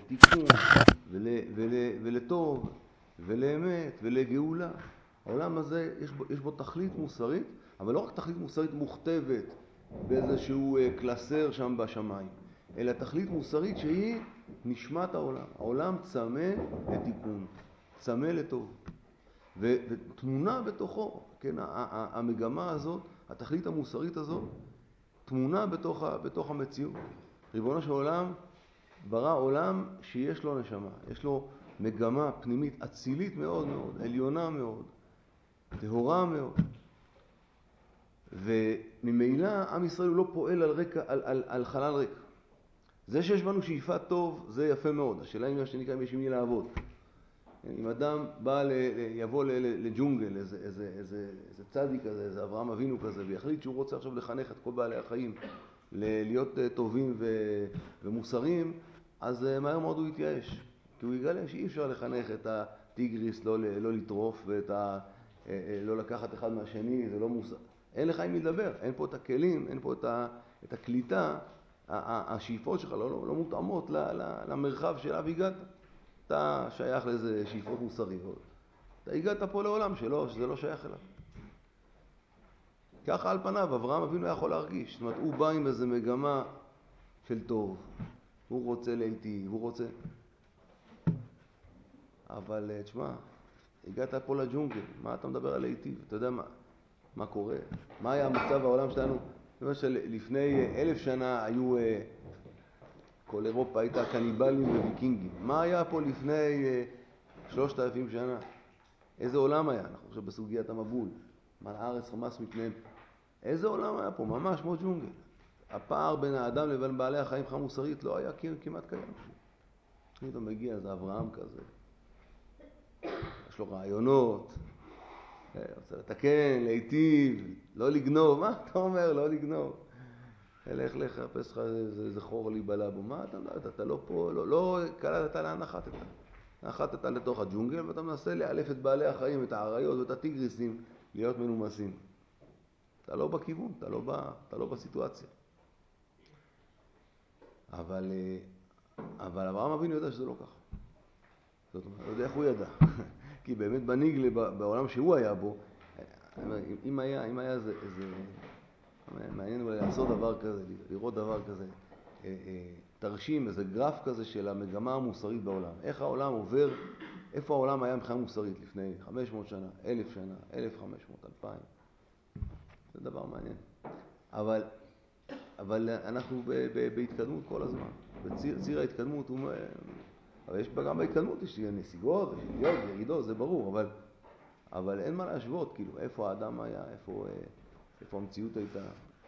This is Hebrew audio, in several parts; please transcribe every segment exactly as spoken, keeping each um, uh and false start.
לתיקון ול, ול, ולטוב ולאמת ולגאולה. העולם הזה יש בו, יש בו תכלית מוסרית, אבל לא רק תכלית מוסרית מוכתבת באיזשהו קלסר שם בשמיים, אלא תכלית מוסרית שהיא נשמת העולם. העולם צמא לתיקון, צמא לטוב, ותמונה בתוכו, כן, המגמה הזאת, התכלית המוסרית הזאת, תמונה בתוך, בתוך המציאות. ריבונו של עולם ברא עולם שיש לו נשמה, יש לו מגמה פנימית אצילית מאוד מאוד, עליונה מאוד, טהורה מאוד. וממילא עם ישראל לא פועל על, רקע, על, על, על חלל ריק. זה שיש בנו שאיפה טוב זה יפה מאוד. השאלה אם שנקרא אם יש עם מי לעבוד. אם אדם בא ל, יבוא ל, לג'ונגל, איזה, איזה, איזה, איזה צדיק כזה, איזה אברהם אבינו כזה, ויחליט שהוא רוצה עכשיו לחנך את כל בעלי החיים להיות טובים ו, ומוסריים, אז מהר מאוד הוא יתייאש. כי הוא יגלה שאי אפשר לחנך את הטיגריס לא, לא לטרוף ואת ה, לא לקחת אחד מהשני, זה לא מוסר. אין לך עם מי לדבר, אין פה את הכלים, אין פה את, ה, את הקליטה, השאיפות שלך לא, לא, לא מותאמות ל, ל, למרחב שאליו הגעת. אתה שייך לאיזה שאיפות מוסריות. אתה הגעת פה לעולם שלו, שזה לא שייך אליו. ככה על פניו, אברהם אבינו יכול להרגיש. זאת אומרת, הוא בא עם איזה מגמה של טוב. הוא רוצה להיטיב, הוא רוצה... אבל תשמע, הגעת פה לג'ונגל, מה אתה מדבר על להיטיב? אתה יודע מה, מה קורה? מה היה המצב בעולם שלנו? למשל, לפני אלף שנה היו... כל אירופה הייתה קניבלים וויקינגים. מה היה פה לפני שלושת אלפים שנה? איזה עולם היה? אנחנו עכשיו בסוגיית המבול. מה הארץ חמס מפניהם. איזה עולם היה פה? ממש כמו ג'ונגל. הפער בין האדם לבין בעלי החיים מבחינה מוסרית לא היה כמעט קיים. אתה מגיע, זה אברהם כזה. יש לו רעיונות. רוצה לתקן, להיטיב, לא לגנוב. מה אתה אומר? לא לגנוב. אלך לך, חפש לך איזה חור להיבלע בו. מה אתה מדעת? אתה לא פה, לא, לא קלטת לאן נחתת. נחתת לתוך הג'ונגל ואתה מנסה לאלף את בעלי החיים, את העריות ואת הטיגריסים להיות מנומסים. אתה לא בכיוון, אתה לא, בא, אתה לא בסיטואציה. אבל, אבל אברהם אבינו יודע שזה לא ככה. זאת אומרת, לא יודע איך הוא ידע. כי באמת בניגלה, בעולם שהוא היה בו, אם היה, אם היה איזה, איזה מעניין אולי לעשות דבר כזה, לראות דבר כזה, תרשים, איזה גרף כזה של המגמה המוסרית בעולם. איך העולם עובר, איפה העולם היה מבחינה מוסרית לפני חמש מאות שנה, אלף שנה, אלף וחמש מאות, אלפיים. זה דבר מעניין. אבל, אבל אנחנו ב, ב, בהתקדמות כל הזמן. בציר, ציר ההתקדמות הוא... אבל יש גם בהתקדמות, יש נסיגות, יש ירידות, ירידות, זה ברור, אבל, אבל אין מה להשוות, כאילו, איפה האדם היה, איפה, איפה המציאות הייתה.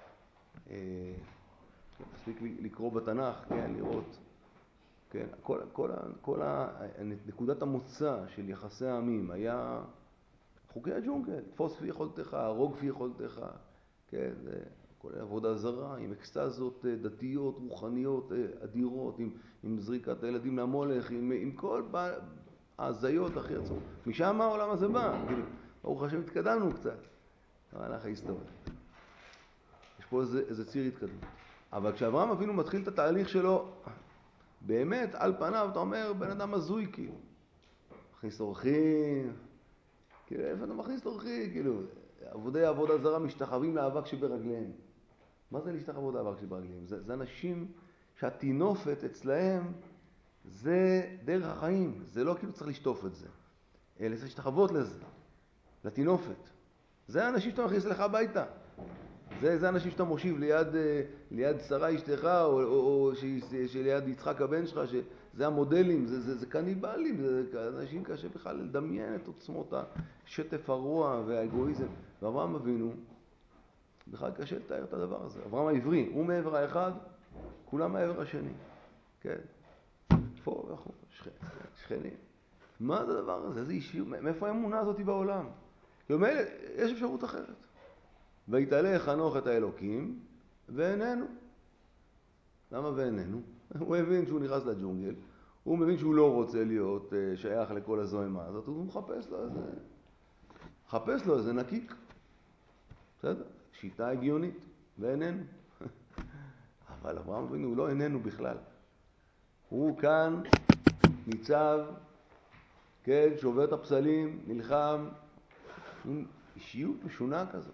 מספיק לקרוא בתנ"ך, כן, לראות, כן, כל, כל, כל נקודת המוצא של יחסי העמים היה חוקי הג'ונגל, תפוס כפי יכולתך, הרוג כפי יכולתך, כן, זה כל עבודה זרה, עם אקסטזות דתיות, רוחניות, אדירות, עם, עם זריקת הילדים למולך, עם, עם כל ההזיות הכי עצמות. משם העולם הזה בא, כאילו, ברוך השם התקדמנו קצת, המהלך ההיסטוריה. יש פה איזה, איזה ציר התקדמות. אבל כשאברהם אבינו מתחיל את התהליך שלו, באמת, על פניו, אתה אומר, בן אדם הזוי, כאילו. מכניס אורחים, כאילו, איפה אתה מכניס אורחים, כאילו, עבודי עבודה זרה משתחווים לאבק שברגליהם. מה זה להשתחוות לאבק שברגליהם? זה, זה אנשים שהתינופת אצלהם זה דרך החיים. זה לא כאילו צריך לשטוף את זה, אלא צריך להשתחוות לזה, לתינופת. זה האנשים שאתה מכניס לך הביתה. זה, זה אנשים שאתה מושיב ליד, ליד שרה אשתך, או, או, או שליד יצחק הבן שלך, שזה המודלים, זה, זה, זה קניבלים, זה אנשים קשה בכלל לדמיין את עוצמות השטף הרוע והאגואיזם. ואברהם אבינו, בכלל קשה לתאר את הדבר הזה. אברהם העברי, הוא מעבר האחד, כולם מעבר השני. כן? פה ואחור, שכנים. מה זה הדבר הזה? איזה אישיות? מאיפה האמונה הזאת בעולם? כלומר, יש אפשרות אחרת. ויתעלה חנוך את האלוקים, ואיננו. למה ואיננו? הוא הבין שהוא נכנס לג'ונגל, הוא מבין שהוא לא רוצה להיות שייך לכל הזוהמה הזאת, הוא מחפש לו איזה, מחפש לו איזה נקיק. בסדר? שיטה הגיונית, ואיננו. אבל אברהם אבינו הוא לא איננו בכלל. הוא כאן ניצב, כן, שובר את הפסלים, נלחם, עם אישיות משונה כזאת.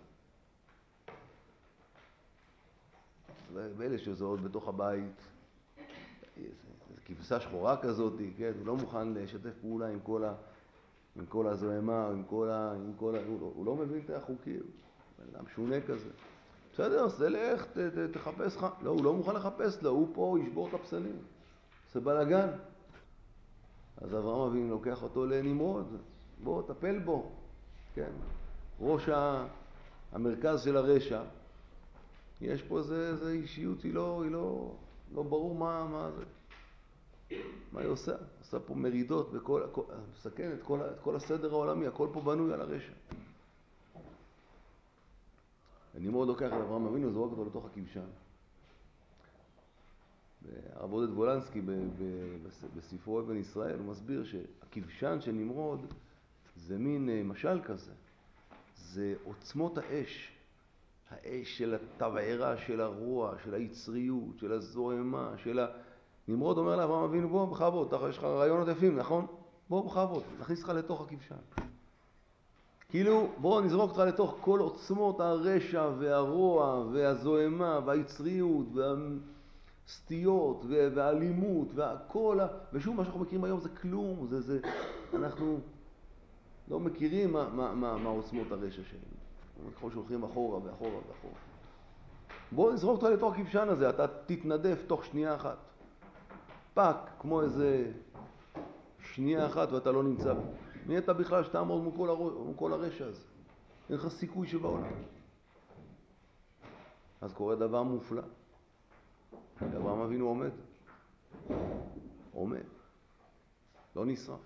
ואלה שזה עוד בתוך הבית, איזו כבשה שחורה כזאת, כן, הוא לא מוכן לשתף פעולה עם כל, ה, עם כל הזוהמה, עם כל ה, עם כל ה, הוא, לא, הוא לא מבין את החוקים, הוא אדם שונה כזה. בסדר, אז תלך, ת, ת, תחפש לך. לא, הוא לא מוכן לחפש לו, הוא פה ישבור את הפסלים. זה בלגן. אז אברהם אבינו לוקח אותו לנמרוד, בוא, טפל בו. כן, ראש המרכז של הרשע. יש פה איזה, איזה אישיות, היא לא, היא לא, לא ברור מה, מה זה. מה היא עושה? עושה פה מרידות, בכל, הכל, מסכן את כל, את כל הסדר העולמי, הכל פה בנוי על הרשע. נמרוד לוקח את אברהם אבינו, זורק אותו לתוך הכבשן. הרב עודד וולנסקי בספרו אבן ישראל, הוא מסביר שהכבשן של נמרוד זה מין משל כזה. זה עוצמות האש. האש של התבערה, של הרוע, של היצריות, של הזוהמה, של ה... נמרוד אומר לאברהם אבינו, בוא בכבוד, יש לך רעיונות יפים, נכון? בוא בכבוד, נכניס לך לתוך הכבשן. כאילו, בוא נזרוק אותך לתוך כל עוצמות הרשע והרוע והזוהמה והיצריות והסטיות והאלימות והכל, ושום מה שאנחנו מכירים היום זה כלום, זה, זה, אנחנו לא מכירים מה, מה, מה, מה עוצמות הרשע שלנו. אנחנו שהולכים אחורה ואחורה ואחורה. בוא נזרוק אותך לתוך הכבשן הזה, אתה תתנדף תוך שנייה אחת. פק, כמו איזה שנייה אחת ואתה לא נמצא. מי אתה בכלל שתעמוד מול כל, הר... מול כל הרשע הזה? אין לך סיכוי שבעולם. אז קורה דבר מופלא. אברהם אבינו עומד. עומד. לא נשרף.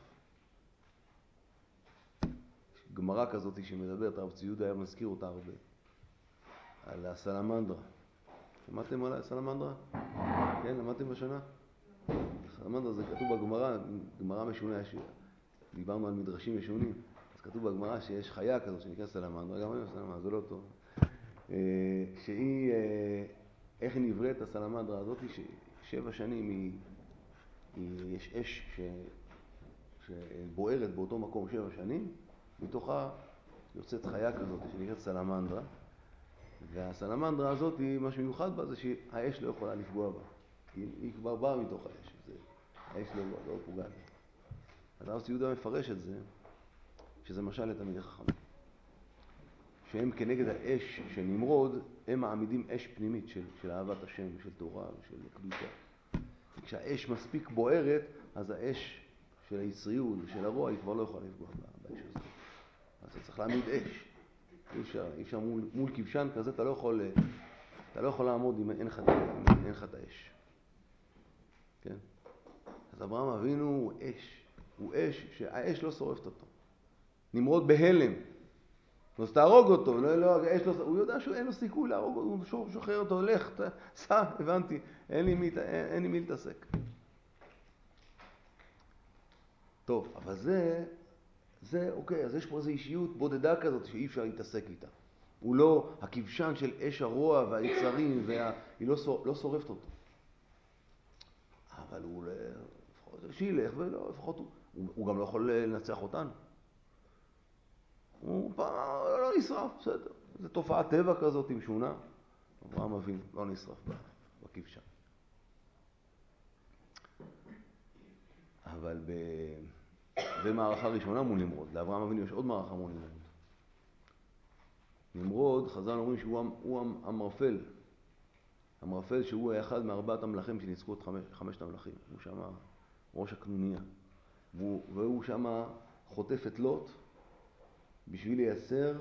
גמרא כזאת שמדברת, הרב צבי יהודה היה מזכיר אותה הרבה. על הסלמנדרה. שמעתם על הסלמנדרה? כן, למדתם בשנה? הסלמנדרה זה כתוב בגמרא, גמרא משונה השיר. דיברנו על מדרשים משונים. אז כתוב בגמרא שיש חיה כזאת שנקרא סלמנדרה, גם היום סלמנדרה, זה לא טוב. שהיא, איך היא נבראת הסלמנדרה הזאת, ששבע שנים היא, היא, יש אש ש, שבוערת באותו מקום שבע שנים, מתוכה יוצאת חיה כזאת שנקראת סלמנדרה, והסלמנדרה הזאת, מה שמיוחד בה זה שהאש לא יכולה לפגוע בה, כי היא כבר באה מתוך האש, זה, האש לא, לא פוגעת. אז הרב צבי יהודה מפרש את זה, שזה משל לתלמידי חכמים. שהם כנגד האש של נמרוד, הם מעמידים אש פנימית של, של אהבת השם, של תורה ושל קדושה. כשהאש מספיק בוערת, אז האש של היצריות ושל הרוע, היא כבר לא יכולה לפגוע באש הזאת. אז אתה צריך להעמיד אש. אי אפשר, אי אפשר מול, מול כבשן כזה, אתה לא יכול, אתה לא יכול לעמוד אם אין לך, אם אין לך את האש. כן? אז אברהם אבינו הוא אש. הוא אש שהאש לא שורפת אותו. נמרוד בהלם. אז תהרוג אותו, לא, לא, יש לו, הוא יודע שאין לו סיכוי להרוג אותו, הוא שוחרר אותו, לך, סע, הבנתי, אין לי מי, אין, אין לי מי להתעסק. טוב, אבל זה, זה, אוקיי, אז יש פה איזו אישיות בודדה כזאת שאי אפשר להתעסק איתה. הוא לא, הכבשן של אש הרוע והיצרים, וה, היא לא, לא שורפת אותו. אבל הוא, לפחות, שילך ולא, לפחות הוא, הוא, הוא גם לא יכול לנצח אותנו. הוא פעם לא נשרף, בסדר. זו תופעת טבע כזאת עם שונה. אברהם אבינו לא נשרף בכבשן. אבל ב... זה מערכה ראשונה מול נמרוד. לאברהם אבינו יש עוד מערכה מול נמרוד. נמרוד, חז"ל אומרים שהוא הוא המרפל. המרפל שהוא היה אחד מארבעת המלכים שניצחו את חמש, חמשת המלכים. הוא שם ראש הקנוניה. והוא, והוא שם חוטף את לוט בשביל לייצר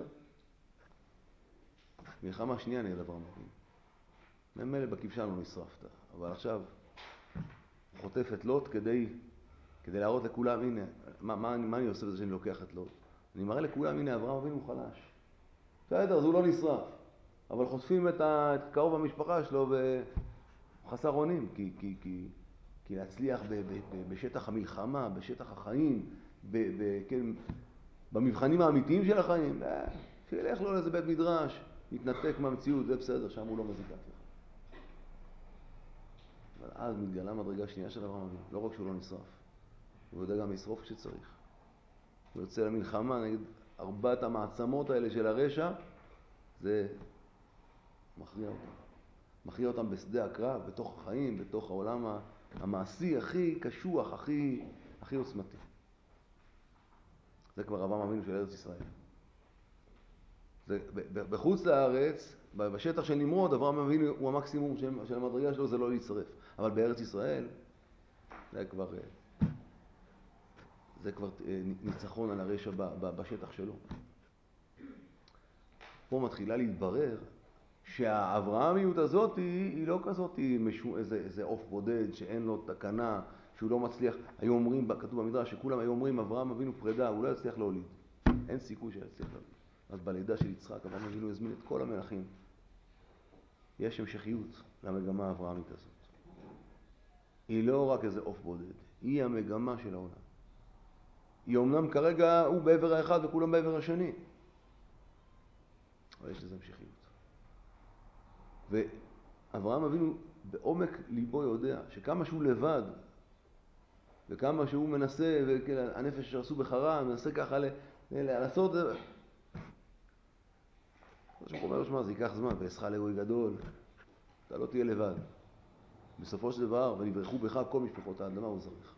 מלחמה שנייה נגד אברהם אבינו. ממילא בכבשן לא נשרפת, אבל עכשיו חוטף את לוט כדי, כדי להראות לכולם, הנה, מה, מה, מה אני עושה בזה שאני לוקח את לוט? אני מראה לכולם, הנה, אברהם אבינו חלש. בסדר, אז הוא לא נשרף. אבל חושפים את, ה, את קרוב המשפחה שלו וחסר אונים, כי, כי, כי, כי להצליח ב, ב, ב, בשטח המלחמה, בשטח החיים, ב, ב, כן, במבחנים האמיתיים של החיים, אה, שילך לו לאיזה בית מדרש, יתנתק מהמציאות, זה בסדר, שם הוא לא מזיק לך. אבל אז מתגלה מדרגה שנייה של אברהם אבינו, לא רק שהוא לא נשרף, הוא יודע גם לשרוף כשצריך. הוא יוצא למלחמה נגד ארבעת המעצמות האלה של הרשע, זה מכריע אותם. מכריע אותם בשדה הקרב, בתוך החיים, בתוך העולם המעשי הכי קשוח, הכי, הכי עוצמתי. זה כבר אברהם אבינו של ארץ ישראל. זה, בחוץ לארץ, בשטח של נמרוד, אברהם אבינו הוא המקסימום של, של המדרגה שלו, זה לא להצטרף. אבל בארץ ישראל, זה כבר, זה כבר ניצחון על הרשע בשטח שלו. פה מתחילה להתברר שהאברהמיות הזאת היא, היא לא כזאת, היא משו, איזה, איזה עוף בודד שאין לו תקנה, שהוא לא מצליח. היו אומרים, כתוב במדרש, שכולם היו אומרים, אברהם אבינו פרידה, הוא לא יצליח להוליד. אין סיכוי שיצליח להוליד. אז בלידה של יצחק, אברהם אבינו הזמין את כל המלכים. יש המשכיות למגמה האברהמית הזאת. היא לא רק איזה עוף בודד, היא המגמה של העולם. היא אומנם כרגע הוא בעבר האחד וכולם בעבר השני. אבל יש לזה המשכיות. ואברהם אבינו בעומק ליבו יודע שכמה שהוא לבד וכמה שהוא מנסה, והנפש שעשו בחרה, מנסה ככה לעשות, אז שהוא אומר, שמה, זה ייקח זמן, ועשך לאלוהי גדול, אתה לא תהיה לבד. בסופו של דבר, ונברכו בך כל משפחות האדמה וזרעך.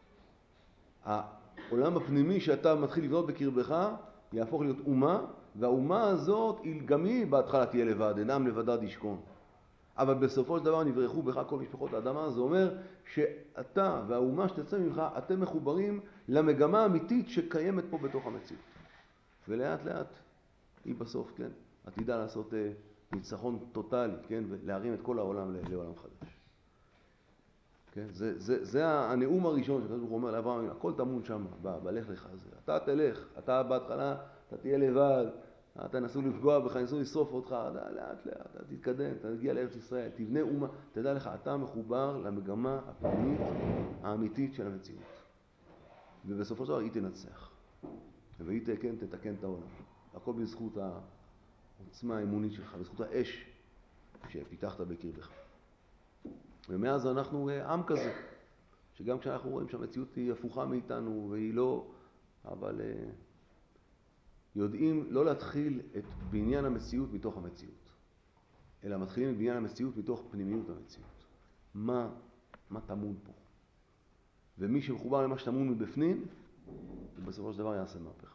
העולם הפנימי שאתה מתחיל לבנות בקרבך, יהפוך להיות אומה, והאומה הזאת, גם היא בהתחלה תהיה לבד, אינם לבדד ישכון. אבל בסופו של דבר נברכו בך כל משפחות האדמה, זה אומר שאתה והאומה שתצא ממך, אתם מחוברים למגמה האמיתית שקיימת פה בתוך המציאות. ולאט לאט, היא בסוף, כן, עתידה לעשות אה, ניצחון טוטלי, כן, ולהרים את כל העולם לעולם חדש. כן, זה, זה, זה הנאום הראשון שקדוש ברוך הוא אומר לאברהם, הכל טמון שם, בלך לך הזה. אתה תלך, אתה בהתחלה, אתה תהיה לבד, אתה נסו לפגוע בך, נסו לשרוף אותך, לאט לאט, אתה תתקדם, אתה תגיע לארץ ישראל, תבנה אומה, תדע לך, אתה מחובר למגמה הפנימית האמיתית של המציאות. ובסופו של דבר היא תנצח. והיא תקן, תתקן את העולם. הכל בזכות העוצמה האמונית שלך, בזכות האש שפיתחת בקרבך. ומאז אנחנו עם כזה, שגם כשאנחנו רואים שהמציאות היא הפוכה מאיתנו והיא לא, אבל יודעים לא להתחיל את בניין המציאות מתוך המציאות, אלא מתחילים את בניין המציאות מתוך פנימיות המציאות. מה, מה טמון פה? ומי שמחובר למה שטמון מבפנים, בסופו של דבר יעשה מהפכה.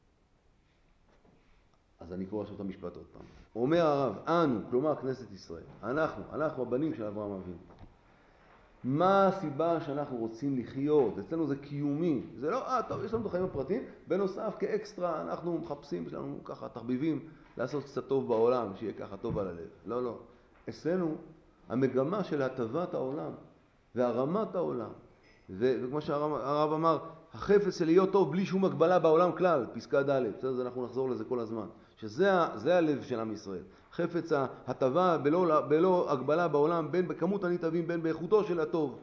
אז אני קורא עכשיו את המשפט עוד פעם. אומר הרב, אנו, כלומר כנסת ישראל, אנחנו, אנחנו הבנים של אברהם אבינו. מה הסיבה שאנחנו רוצים לחיות? אצלנו זה קיומי. זה לא, אה, טוב, יש לנו את החיים הפרטיים. בנוסף, כאקסטרה, אנחנו מחפשים, יש לנו ככה תחביבים לעשות קצת טוב בעולם, שיהיה ככה טוב על הלב. לא, לא. אצלנו, המגמה של הטבת העולם והרמת העולם, ו- וכמו שהרב אמר, החפץ של להיות טוב בלי שום הגבלה בעולם כלל, פסקה ד', בסדר, אנחנו נחזור לזה כל הזמן. שזה זה הלב של עם ישראל. חפץ הטבה בלא, בלא הגבלה בעולם, בין בכמות הנתאבים, בין באיכותו של הטוב.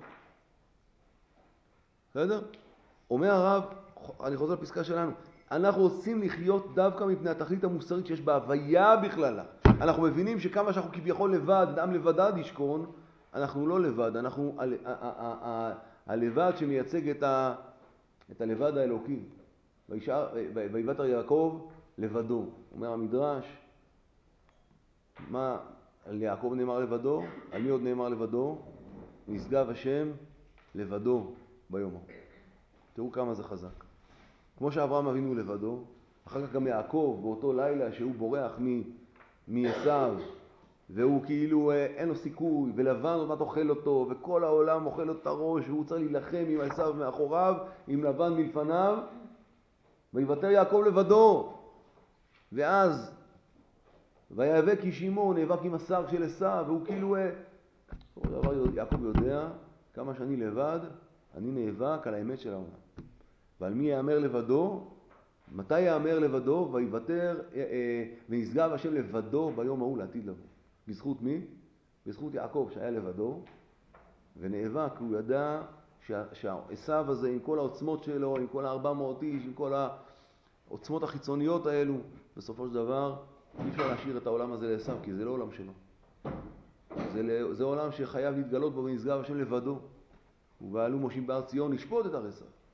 בסדר? אומר הרב, אני חוזר לפסקה שלנו, אנחנו רוצים לחיות דווקא מפני התכלית המוסרית שיש בהוויה בכללה. אנחנו מבינים שכמה שאנחנו כביכול לבד, אדם לבדד ישכון, אנחנו לא לבד, אנחנו ה- ה- ה- ה- הלבד שמייצג את, ה, את הלבד האלוקי. ויוותר יעקב לבדו. אומר המדרש, מה על יעקב נאמר לבדו? על מי עוד נאמר לבדו? נשגב השם לבדו ביום ההוא. תראו כמה זה חזק. כמו שאברהם אבינו לבדו, אחר כך גם יעקב באותו לילה שהוא בורח מעשיו, והוא כאילו אין לו סיכוי, ולבן עוד מעט אוכל אותו, וכל העולם אוכל לו את הראש, והוא צריך להילחם עם עשיו מאחוריו, עם לבן מלפניו, ויוותר יעקב לבדו. ואז ויאבק איש עמו, נאבק עם השר של עשיו, והוא כאילו, יעקב יודע כמה שאני לבד, אני נאבק על האמת של העולם. ועל מי יאמר לבדו? מתי יאמר לבדו? ויוותר ונשגב השם לבדו ביום ההוא לעתיד לבוא. בזכות מי? בזכות יעקב שהיה לבדו ונאבק, הוא ידע שהעשיו הזה עם כל העוצמות שלו, עם כל ה-ארבע מאות איש, עם כל העוצמות החיצוניות האלו, בסופו של דבר אי אפשר להשאיר את העולם הזה לעשיו, כי זה לא עולם שלו. זה, זה עולם שחייב להתגלות בו ונשגב השם לבדו. ובעלו מושיב בהר ציון לשפוט את עשיו.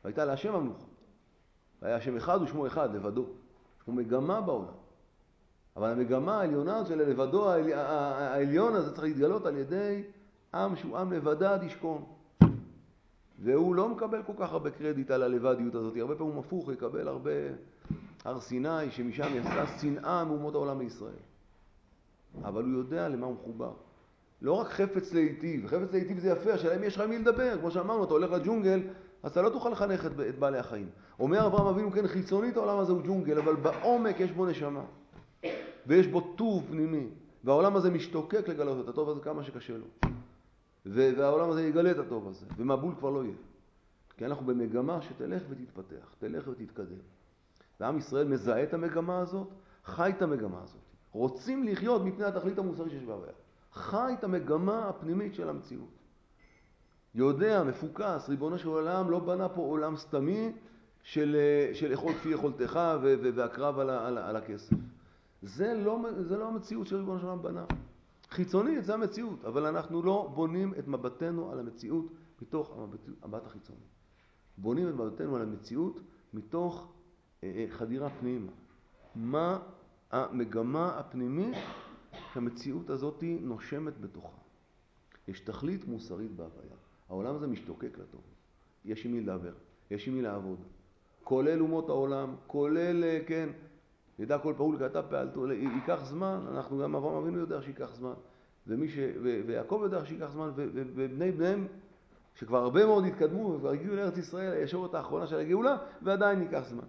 והייתה להשם המלוכה. והיה השם אחד ושמו אחד, לבדו. יש מגמה בעולם. אבל המגמה העליונה של לבדו, העליון הזה צריך להתגלות על ידי עם שהוא עם לבדד ישכון. והוא לא מקבל כל כך הרבה קרדיט על הלבדיות הזאת. הרבה פעמים הוא הפוך, הוא יקבל הרבה הר סיני, שמשם יצאה שנאה מאומות העולם לישראל. אבל הוא יודע למה הוא מחובר. לא רק חפץ להיטיב. חפץ להיטיב זה יפה, השאלה אם יש לך מי לדבר. כמו שאמרנו, אתה הולך לג'ונגל, אז אתה לא תוכל לחנך את, את בעלי החיים. אומר אברהם אבינו, כן, חיצונית העולם הזה הוא ג'ונגל, אבל בעומק יש בו נשמה. ויש בו טוב פנימי. והעולם הזה משתוקק לגלות את הטוב הזה כמה שקשה לו. והעולם הזה יגלה את הטוב הזה. ומבול כבר לא יהיה. כי אנחנו במגמה שתלך ותתפתח, תלך ותתקדם. ועם ישראל מזהה את המגמה הזאת, חי את המגמה הזאת. רוצים לחיות מפני התכלית המוסרית שיש בהוויה. חי את המגמה הפנימית של המציאות. יודע, מפוקס, ריבונו של עולם לא בנה פה עולם סתמי של, של אכול כפי יכולתך והקרב על, על, על הכסף. זה לא, זה לא המציאות של ריבונו של עולם בנה. חיצונית זה המציאות, אבל אנחנו לא בונים את מבטנו על המציאות מתוך המבט החיצוני. בונים את מבטנו על המציאות מתוך אה, חדירה פנימה. מה המגמה הפנימית שהמציאות הזאת נושמת בתוכה. יש תכלית מוסרית בהוויה. העולם הזה משתוקק לטוב. יש עם מי לדבר, יש עם מי לעבוד. כולל אומות העולם, כולל, כן, ידע כל פעול כעתה פעלתו, ייקח זמן, אנחנו גם אברהם אבינו יודע שייקח זמן, ומי ש... ו... ויעקב יודע שייקח זמן, ו... ו... ובני בניהם שכבר הרבה מאוד התקדמו וכבר הגיעו לארץ ישראל, הישורת האחרונה של הגאולה, ועדיין ייקח זמן.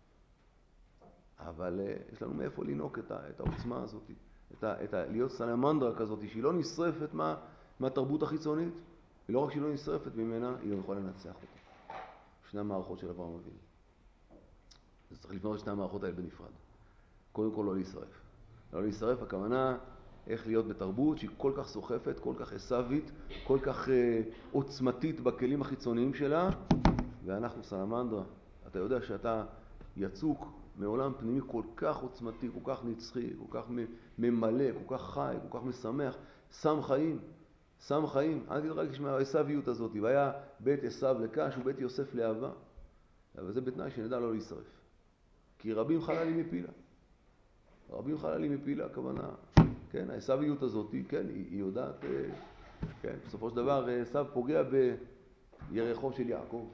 אבל uh, יש לנו מאיפה לנעוק את, ה... את העוצמה הזאת, את ה... את ה... להיות סלמנדרה כזאת, שהיא לא נשרפת מה... מהתרבות החיצונית, ולא רק שהיא לא נשרפת ממנה, היא גם יכולה לנצח אותה. שני המערכות של אברהם אבינו. אז צריך לבנות את שני המערכות האלה בנפרד. קודם כל לא להישרף. לא להישרף, הכוונה איך להיות בתרבות שהיא כל כך סוחפת, כל כך עשווית, כל כך אה, עוצמתית בכלים החיצוניים שלה, ואנחנו סלמנדרה. אתה יודע שאתה יצוק מעולם פנימי כל כך עוצמתי, כל כך נצחי, כל כך ממלא, כל כך חי, כל כך משמח, שם חיים, שם חיים. אל תתרגש מהעשוויות הזאת, והיה בית עשיו לקש ובית יוסף לאהבה. אבל זה בתנאי שנדע לא להישרף. כי רבים חללים מפילה. רבים חללים מפילה, הכוונה, כן, העשוויות הזאת, כן, היא, היא יודעת, כן, בסופו של דבר עשיו פוגע בירחו של יעקב.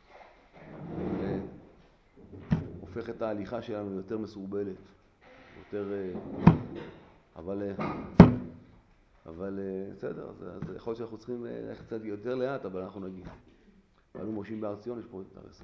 הופך את ההליכה שלנו יותר מסורבלת, יותר, אבל, אבל, בסדר, אז, אז יכול להיות שאנחנו צריכים ללכת קצת יותר לאט, אבל אנחנו נגיע. ואנו מושיעים בהר ציון, יש פה את הר עשיו.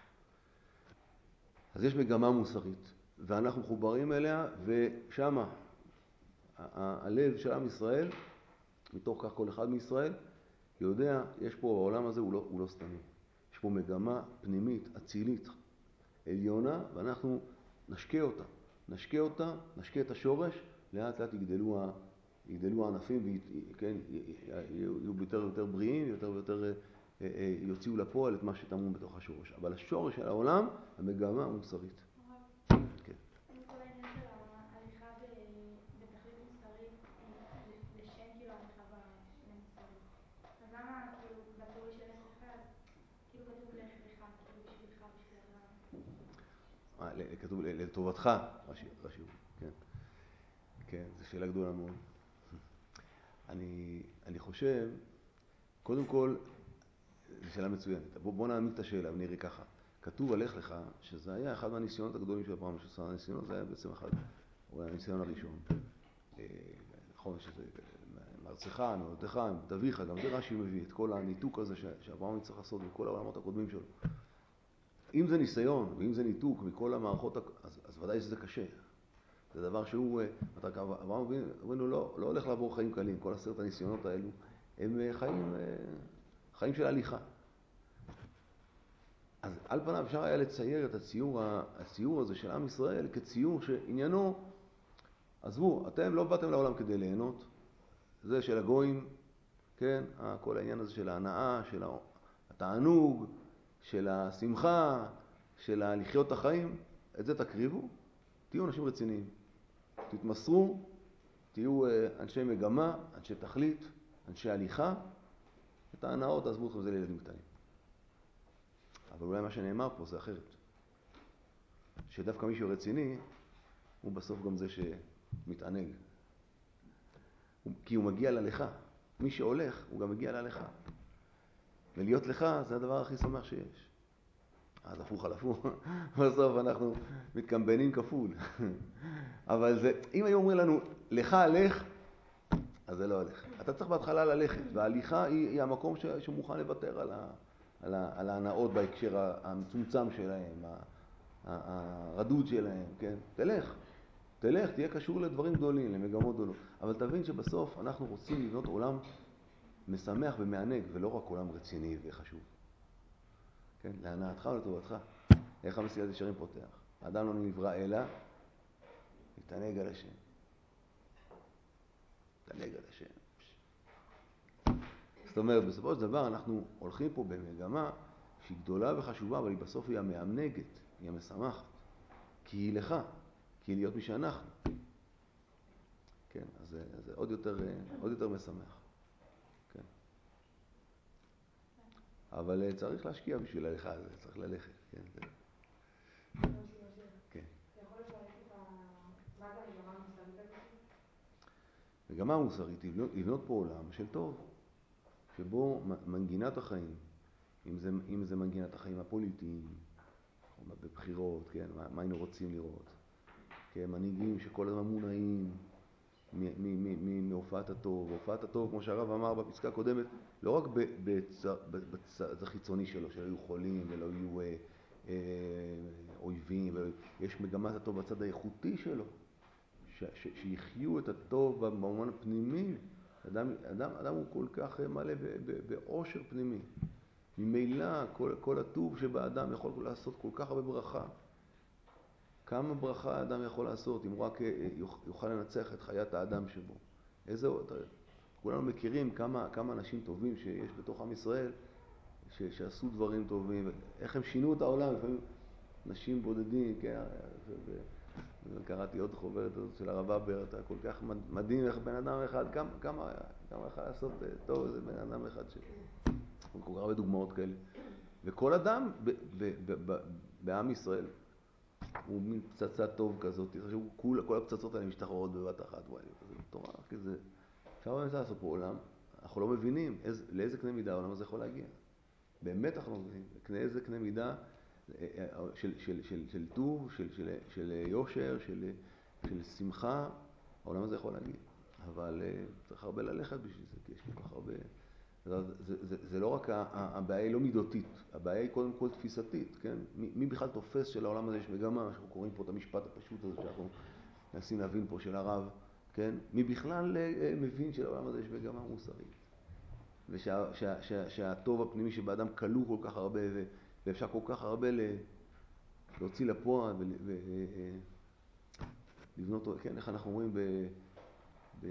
אז יש מגמה מוסרית, ואנחנו מחוברים אליה, ושמה הלב של עם ישראל, מתוך כך כל אחד מישראל, יודע, יש פה, העולם הזה הוא לא, הוא לא סתמי. יש פה מגמה פנימית, אצילית, עליונה, ואנחנו נשקה אותה. נשקה אותה, נשקה את השורש, לאט לאט יגדלו, יגדלו הענפים, וכן, יהיו יותר ויותר בריאים, יותר ויותר יוציאו לפועל את מה שטמון בתוך השורש. אבל השורש של העולם, המגמה המוסרית. כן. כל העניין של ההליכה בתכלית מוסרית, לשם כאילו ההליכה בשם מוסרית. אז למה כאילו בתיאוריה של לך לך, כאילו כתוב לך לך, כאילו בשבילך, בשביל כתוב לטובתך, רש"י, כן. כן, זו שאלה גדולה מאוד. אני, אני חושב, קודם כל, זו שאלה מצוינת. בוא, בוא נעמיד את השאלה ונראה ככה. כתוב הלך לך, שזה היה אחד מהניסיונות הגדולים של אברהם, שעשה הניסיונות, זה היה בעצם אחד, הוא היה הניסיון הראשון. נכון, שזה מארצך, מארצך, תביך, גם זה רש"י מביא את כל הניתוק הזה שאברהם צריך לעשות בכל העולמות הקודמים שלו. אם זה ניסיון, ואם זה ניתוק מכל המערכות, אז, אז ודאי שזה קשה. זה דבר שהוא, אברהם אבינו לא, לא הולך לעבור חיים קלים. כל עשרת הניסיונות האלו הם חיים, חיים של הליכה. אז על פניו אפשר היה לצייר את הציור, הציור הזה של עם ישראל כציור שעניינו, עזבו, אתם לא באתם לעולם כדי ליהנות. זה של הגויים, כן, כל העניין הזה של ההנאה, של התענוג, של השמחה, של לחיות את החיים, את זה תקריבו, תהיו אנשים רציניים. תתמסרו, תהיו אנשי מגמה, אנשי תכלית, אנשי הליכה. את ההנאות, עזבו אתכם, זה לילדים קטנים. אבל אולי מה שנאמר פה זה אחרת. שדווקא מישהו רציני, הוא בסוף גם זה שמתענג. כי הוא מגיע ללכה. מי שהולך, הוא גם מגיע ללכה. ולהיות לך זה הדבר הכי שמח שיש. אז הפוך על הפוך. בסוף אנחנו מתקמבנים כפול. אבל זה, אם היו אומרים לנו, לך הלך, אז זה לא הולך. אתה צריך בהתחלה ללכת, וההליכה היא, היא המקום ש, שמוכן לוותר על, ה, על, ה, על ההנאות בהקשר המצומצם שלהם, הרדוד שלהם, כן? תלך, תלך, תהיה קשור לדברים גדולים, למגמות גדולות. אבל תבין שבסוף אנחנו רוצים לבנות עולם משמח ומענג, ולא רק עולם רציני וחשוב. כן? להנאתך ולטובתך. איך המסילת ישרים פותח? האדם לא נברא אלא, יתענג על השם. יתענג על השם. זאת אומרת, בסופו של דבר אנחנו הולכים פה במגמה שהיא גדולה וחשובה, אבל היא בסוף היא המענגת, היא המשמחת. כי היא לך, כי היא להיות מי שאנחנו. כן, אז זה, זה עוד יותר, עוד יותר משמח. כן. אבל צריך להשקיע בשביל הלכה הזה, צריך ללכת. כן, זה... כן. אתה יכול לפרט את מה זה המגמה המוסרית הזאת? מגמה המוסרית היא לבנות פה עולם של טוב, שבו מנגינת החיים, אם זה, אם זה מנגינת החיים הפוליטיים, בבחירות, כן, מה, מה היינו רוצים לראות, כן, מנהיגים שכל הזמן מונעים מהופעת הטוב. הופעת הטוב, כמו שהרב אמר בפסקה הקודמת, לא רק בצד החיצוני שלו, שלא יהיו חולים ולא יהיו אה, אה, אויבים, יש מגמת הטוב בצד האיכותי שלו, ש, ש, שיחיו את הטוב במובן הפנימי. אדם, אדם, אדם הוא כל כך מלא באושר פנימי. ממילא כל, כל הטוב שבאדם יכול לעשות כל כך הרבה ברכה. כמה ברכה האדם יכול לעשות אם הוא רק יוכל לנצח את חיית האדם שבו. איזה, כולנו מכירים כמה, כמה אנשים טובים שיש בתוך עם ישראל, ש, שעשו דברים טובים, איך הם שינו את העולם, לפעמים נשים בודדים, כן, וקראתי עוד חוברת של הרב אבר, אתה כל כך מדהים איך בן אדם אחד, כמה, כמה, כמה יכול לעשות טוב, זה בן אדם אחד ש... כל כך הרבה דוגמאות כאלה. וכל אדם ב, ב, ב, ב, בעם ישראל, הוא מין פצצה טוב כזאת, כל, כל הפצצות האלה משתחררות בבת אחת, וואי, זה מטורף, כי זה... אפשר באמת לעשות פה עולם, אנחנו לא מבינים איז, לאיזה קנה מידה העולם הזה יכול להגיע. באמת אנחנו לא מבינים, לאיזה קנה מידה של, של, של, של טוב, של, של, של יושר, של, של שמחה, העולם הזה יכול להגיע. אבל צריך הרבה ללכת בשביל זה, כי יש כל כך הרבה... זה, זה, זה, זה לא רק, הבעיה היא לא מידותית, הבעיה היא קודם כל תפיסתית, כן? מי, מי בכלל תופס של העולם הזה יש מגמה, שאנחנו קוראים פה את המשפט הפשוט הזה שאנחנו מנסים להבין פה של הרב, כן? מי בכלל מבין של העולם הזה יש מגמה מוסרית, ושה, שה, שה, שהטוב הפנימי שבאדם כלוא כל כך הרבה, ואפשר כל כך הרבה להוציא לפועל ולבנות, כן? איך אנחנו אומרים ב... ב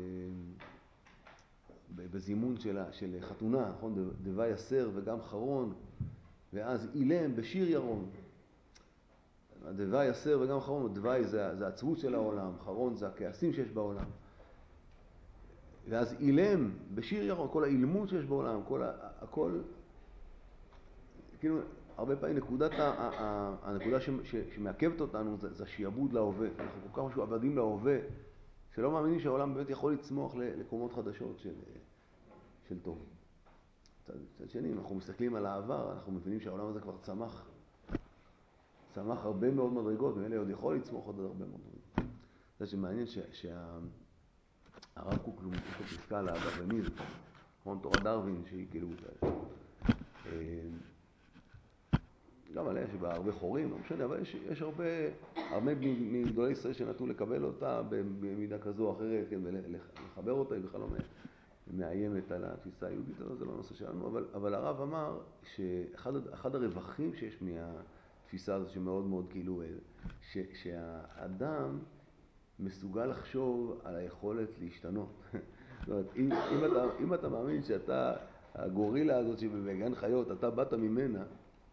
בזימון של, של חתונה, נכון? דווי יסר וגם חרון, ואז אילם בשיר ירון. דווי יסר וגם חרון, דווי זה, זה העצבות של העולם, חרון זה הכעסים שיש בעולם. ואז אילם בשיר ירון, כל האילמות שיש בעולם, כל, הכל, כאילו, הרבה פעמים נקודת, הנקודה ש, ש, שמעכבת אותנו זה, זה שיעבוד להווה. אנחנו כל כך משועבדים להווה, שלא מאמינים שהעולם באמת יכול לצמוח לקומות חדשות של... של טוב. מצד שני, אם אנחנו מסתכלים על העבר, אנחנו מבינים שהעולם הזה כבר צמח, צמח הרבה מאוד מדרגות, ואלה עוד יכול לצמוח עוד הרבה מאוד מדרגות. זה שמעניין שהרב קוק יש לו פסקה על הדרוויניזם, נכון, תורת דרווין, שהיא כאילו, גם עליה שבה הרבה חורים, לא משנה, אבל יש, יש הרבה, הרבה מגדולי ישראל שנטו לקבל אותה במידה כזו או אחרת, כן, ולחבר אותה, היא בכלל לא מאיימת על התפיסה היהודית, זה לא נושא שלנו, אבל, אבל הרב אמר שאחד הרווחים שיש מהתפיסה הזאת שמאוד מאוד כאילו, ש, שהאדם מסוגל לחשוב על היכולת להשתנות. זאת אומרת, אם, אם, אתה, אם אתה מאמין שאתה, הגורילה הזאת שבגן חיות, אתה באת ממנה,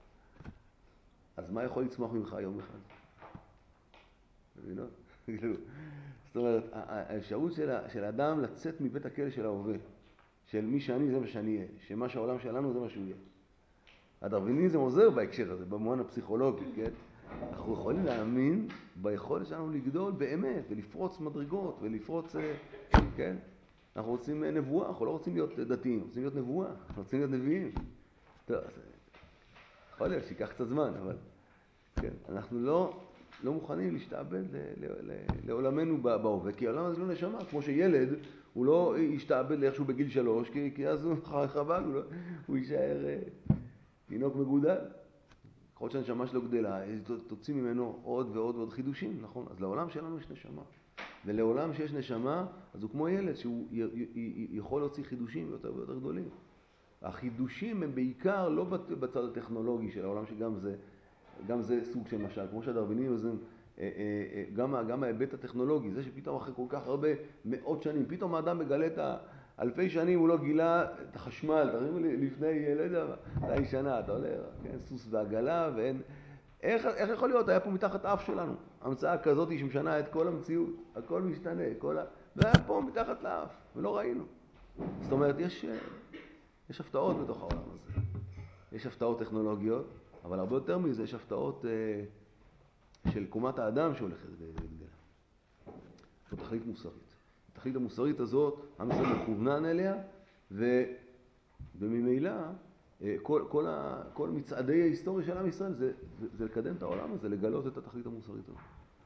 אז מה יכול לצמוח ממך יום אחד? מבינות? זאת אומרת, האפשרות של האדם לצאת מבית הכלא של ההווה, של מי שאני זה מה שאני אהיה, שמה שהעולם שלנו זה מה שהוא יהיה. הדרוויניזם עוזר בהקשר הזה, במובן הפסיכולוגי, כן? אנחנו יכולים להאמין ביכולת שלנו לגדול באמת, ולפרוץ מדרגות, ולפרוץ, כן? אנחנו רוצים נבואה, אנחנו לא רוצים להיות דתיים, רוצים להיות נבואה, אנחנו רוצים להיות נביאים. טוב, יכול להיות שיקח קצת זמן, אבל כן, אנחנו לא, לא מוכנים להשתעבד ל, ל, ל, לעולמנו בהווה, כי העולם הזה לא נשמה, כמו שילד הוא לא ישתעבד לאיכשהו בגיל שלוש, כי, כי אז הוא חבל, הוא, לא, הוא יישאר תינוק מגודל. יכול להיות שהנשמה שלו גדלה, תוציא ממנו עוד ועוד ועוד חידושים, נכון? אז לעולם שלנו יש נשמה. ולעולם שיש נשמה, אז הוא כמו ילד שהוא י, י, י, יכול להוציא חידושים יותר ויותר גדולים. החידושים הם בעיקר לא בצד הטכנולוגי של העולם, שגם זה, גם זה סוג של משל. כמו שהדרוויניזם, גם, גם ההיבט הטכנולוגי, זה שפתאום אחרי כל כך הרבה מאות שנים, פתאום האדם מגלה את האלפי שנים, הוא לא גילה את החשמל, תראו לי לפני, לא יודע, אולי שנה, אתה עולה, כן, סוס ועגלה, ואין, איך, איך יכול להיות? היה פה מתחת האף שלנו, המצאה כזאת שמשנה את כל המציאות, הכל משתנה, כל ה... והיה פה מתחת לאף, ולא ראינו. זאת אומרת, יש, יש הפתעות בתוך העולם הזה. יש הפתעות טכנולוגיות, אבל הרבה יותר מזה, יש הפתעות אה, של קומת האדם שהולכת וגדלה. זו תכלית מוסרית. התכלית המוסרית הזאת, עם ישראל מכוונן אליה, ו... וממילא, אה, כל, כל, ה... כל מצעדי ההיסטוריה של עם ישראל, זה, זה, זה לקדם את העולם הזה, לגלות את התכלית המוסרית הזאת.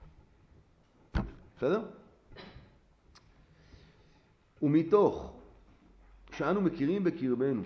בסדר? ומתוך שאנו מכירים בקרבנו,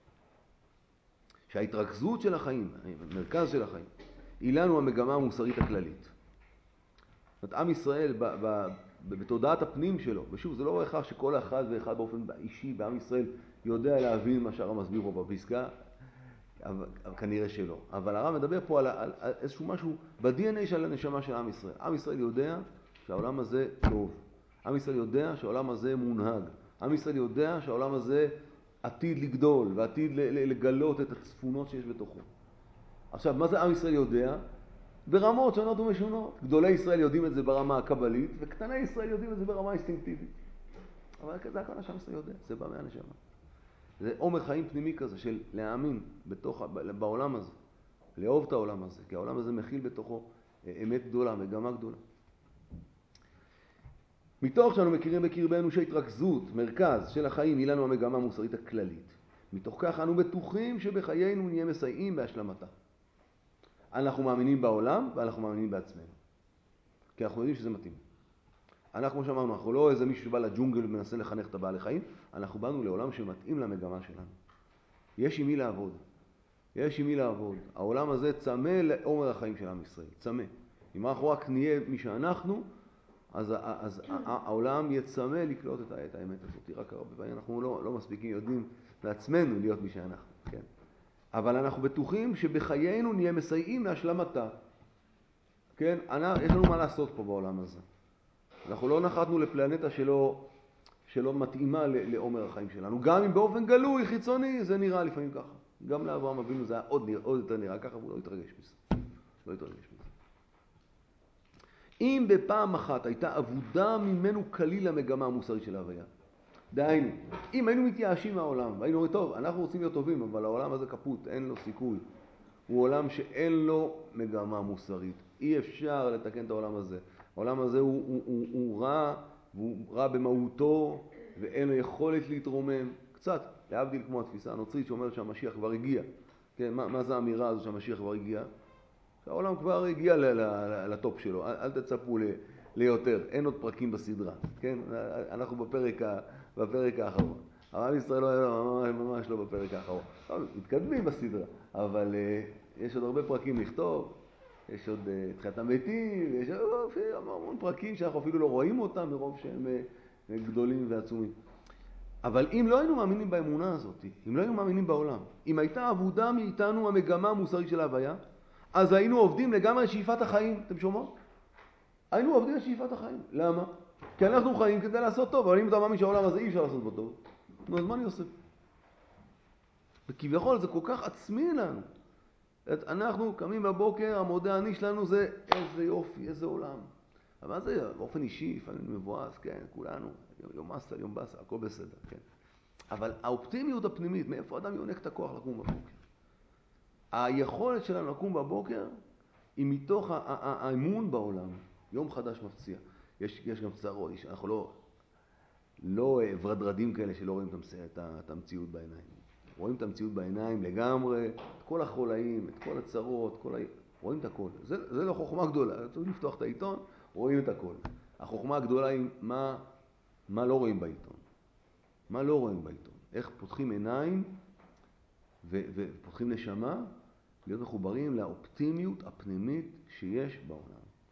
שההתרכזות של החיים, המרכז של החיים, היא לנו המגמה המוסרית הכללית. זאת אומרת, עם ישראל, ב- ב- בתודעת הפנים שלו, ושוב, זה לא בהכרח שכל אחד ואחד באופן אישי בעם ישראל יודע להבין מה שהרב מסביר פה בפסקה, אבל, כנראה שלא. אבל הרב מדבר פה על, על, על איזשהו משהו ב-די אן איי של הנשמה של עם ישראל. עם ישראל יודע שהעולם הזה טוב. עם ישראל יודע שהעולם הזה מונהג. עם ישראל יודע שהעולם הזה עתיד לגדול ועתיד לגלות את הצפונות שיש בתוכו. עכשיו, מה זה עם ישראל יודע? ברמות שונות ומשונות. גדולי ישראל יודעים את זה ברמה הקבלית, וקטני ישראל יודעים את זה ברמה אינסטינקטיבית. אבל זה הכל שעם ישראל יודע, זה בא מהנשמה. זה עומר חיים פנימי כזה של להאמין בתוך, בעולם הזה, לאהוב את העולם הזה, כי העולם הזה מכיל בתוכו אמת גדולה, מגמה גדולה. מתוך שאנו מכירים בקרבנו שהתרכזות, מרכז של החיים היא לנו המגמה המוסרית הכללית. מתוך כך אנו בטוחים שבחיינו נהיה מסייעים בהשלמתה. אנחנו מאמינים בעולם ואנחנו מאמינים בעצמנו. כי אנחנו יודעים שזה מתאים. אנחנו, כמו שאמרנו, אנחנו לא איזה מישהו שבא לג'ונגל ומנסה לחנך את הבעלי חיים, אנחנו באנו לעולם שמתאים למגמה שלנו. יש עם מי לעבוד. יש עם מי לעבוד. העולם הזה צמא לעומר החיים של עם ישראל. צמא. אם אנחנו רק נהיה מי שאנחנו, אז, אז העולם יצמא לקלוט את, את האמת הזאת. רק הרבה פעמים אנחנו לא, לא מספיקים יודעים לעצמנו להיות מי שאנחנו. כן? אבל אנחנו בטוחים שבחיינו נהיה מסייעים להשלמתה. כן? יש לנו מה לעשות פה בעולם הזה. אנחנו לא נחתנו לפלנטה שלא, שלא מתאימה לעומר החיים שלנו. גם אם באופן גלוי, חיצוני, זה נראה לפעמים ככה. גם לאברהם אבינו זה היה עוד, עוד יותר נראה ככה, והוא לא יתרגש מזה. לא יתרגש מזה. אם בפעם אחת הייתה עבודה ממנו כליל המגמה המוסרית של ההוויה, דהיינו, אם היינו מתייאשים מהעולם, והיינו אומרים, טוב, אנחנו רוצים להיות טובים, אבל העולם הזה כפות, אין לו סיכוי. הוא עולם שאין לו מגמה מוסרית. אי אפשר לתקן את העולם הזה. העולם הזה הוא, הוא, הוא, הוא רע, והוא רע במהותו, ואין לו יכולת להתרומם. קצת, להבדיל כמו התפיסה הנוצרית שאומרת שהמשיח כבר הגיע. כן, מה, מה זה האמירה הזו שהמשיח כבר הגיע? שהעולם כבר הגיע ל, ל, ל, לטופ שלו. אל, אל תצפו ל, ליותר. אין עוד פרקים בסדרה. כן? אנחנו בפרק, ה, בפרק האחרון. הרב ישראל לא היה ממש, ממש לא בפרק האחרון. מתקדמים בסדרה, אבל uh, יש עוד הרבה פרקים לכתוב. יש עוד uh, תחיית המתים, יש עוד המון פרקים שאנחנו אפילו לא רואים אותם מרוב שהם uh, גדולים ועצומים. אבל אם לא היינו מאמינים באמונה הזאת, אם לא היינו מאמינים בעולם, אם הייתה עבודה מאיתנו המגמה המוסרית של ההוויה, אז היינו עובדים לגמרי שאיפת החיים. אתם שומעות? היינו עובדים לשאיפת החיים. למה? כי אנחנו חיים כדי לעשות טוב, אבל אם אתה מאמין שהעולם הזה אי אפשר לעשות בו טוב, נו, אז מה אני עושה? וכביכול זה כל כך עצמי לנו. אנחנו קמים בבוקר, המודה אני שלנו זה איזה יופי, איזה עולם. אבל מה זה? באופן אישי, לפעמים מבואס, כן, כולנו, יום מסה, יום בסה, הכל בסדר, כן. אבל האופטימיות הפנימית, מאיפה אדם יונק את הכוח לקום בבוקר? היכולת שלנו לקום בבוקר היא מתוך האמון בעולם. יום חדש מפציע. יש, יש גם צרות, אנחנו לא, לא ורדרדים כאלה שלא רואים את המציאות בעיניים. רואים את המציאות בעיניים לגמרי, את כל החולאים, את כל הצרות, כל ה... רואים את הכל. זה, זה לא חוכמה גדולה. צריך לפתוח את העיתון, רואים את הכל. החוכמה הגדולה היא מה, מה לא רואים בעיתון. מה לא רואים בעיתון. איך פותחים עיניים ו, ופותחים נשמה, להיות מחוברים לאופטימיות הפנימית שיש בעולם.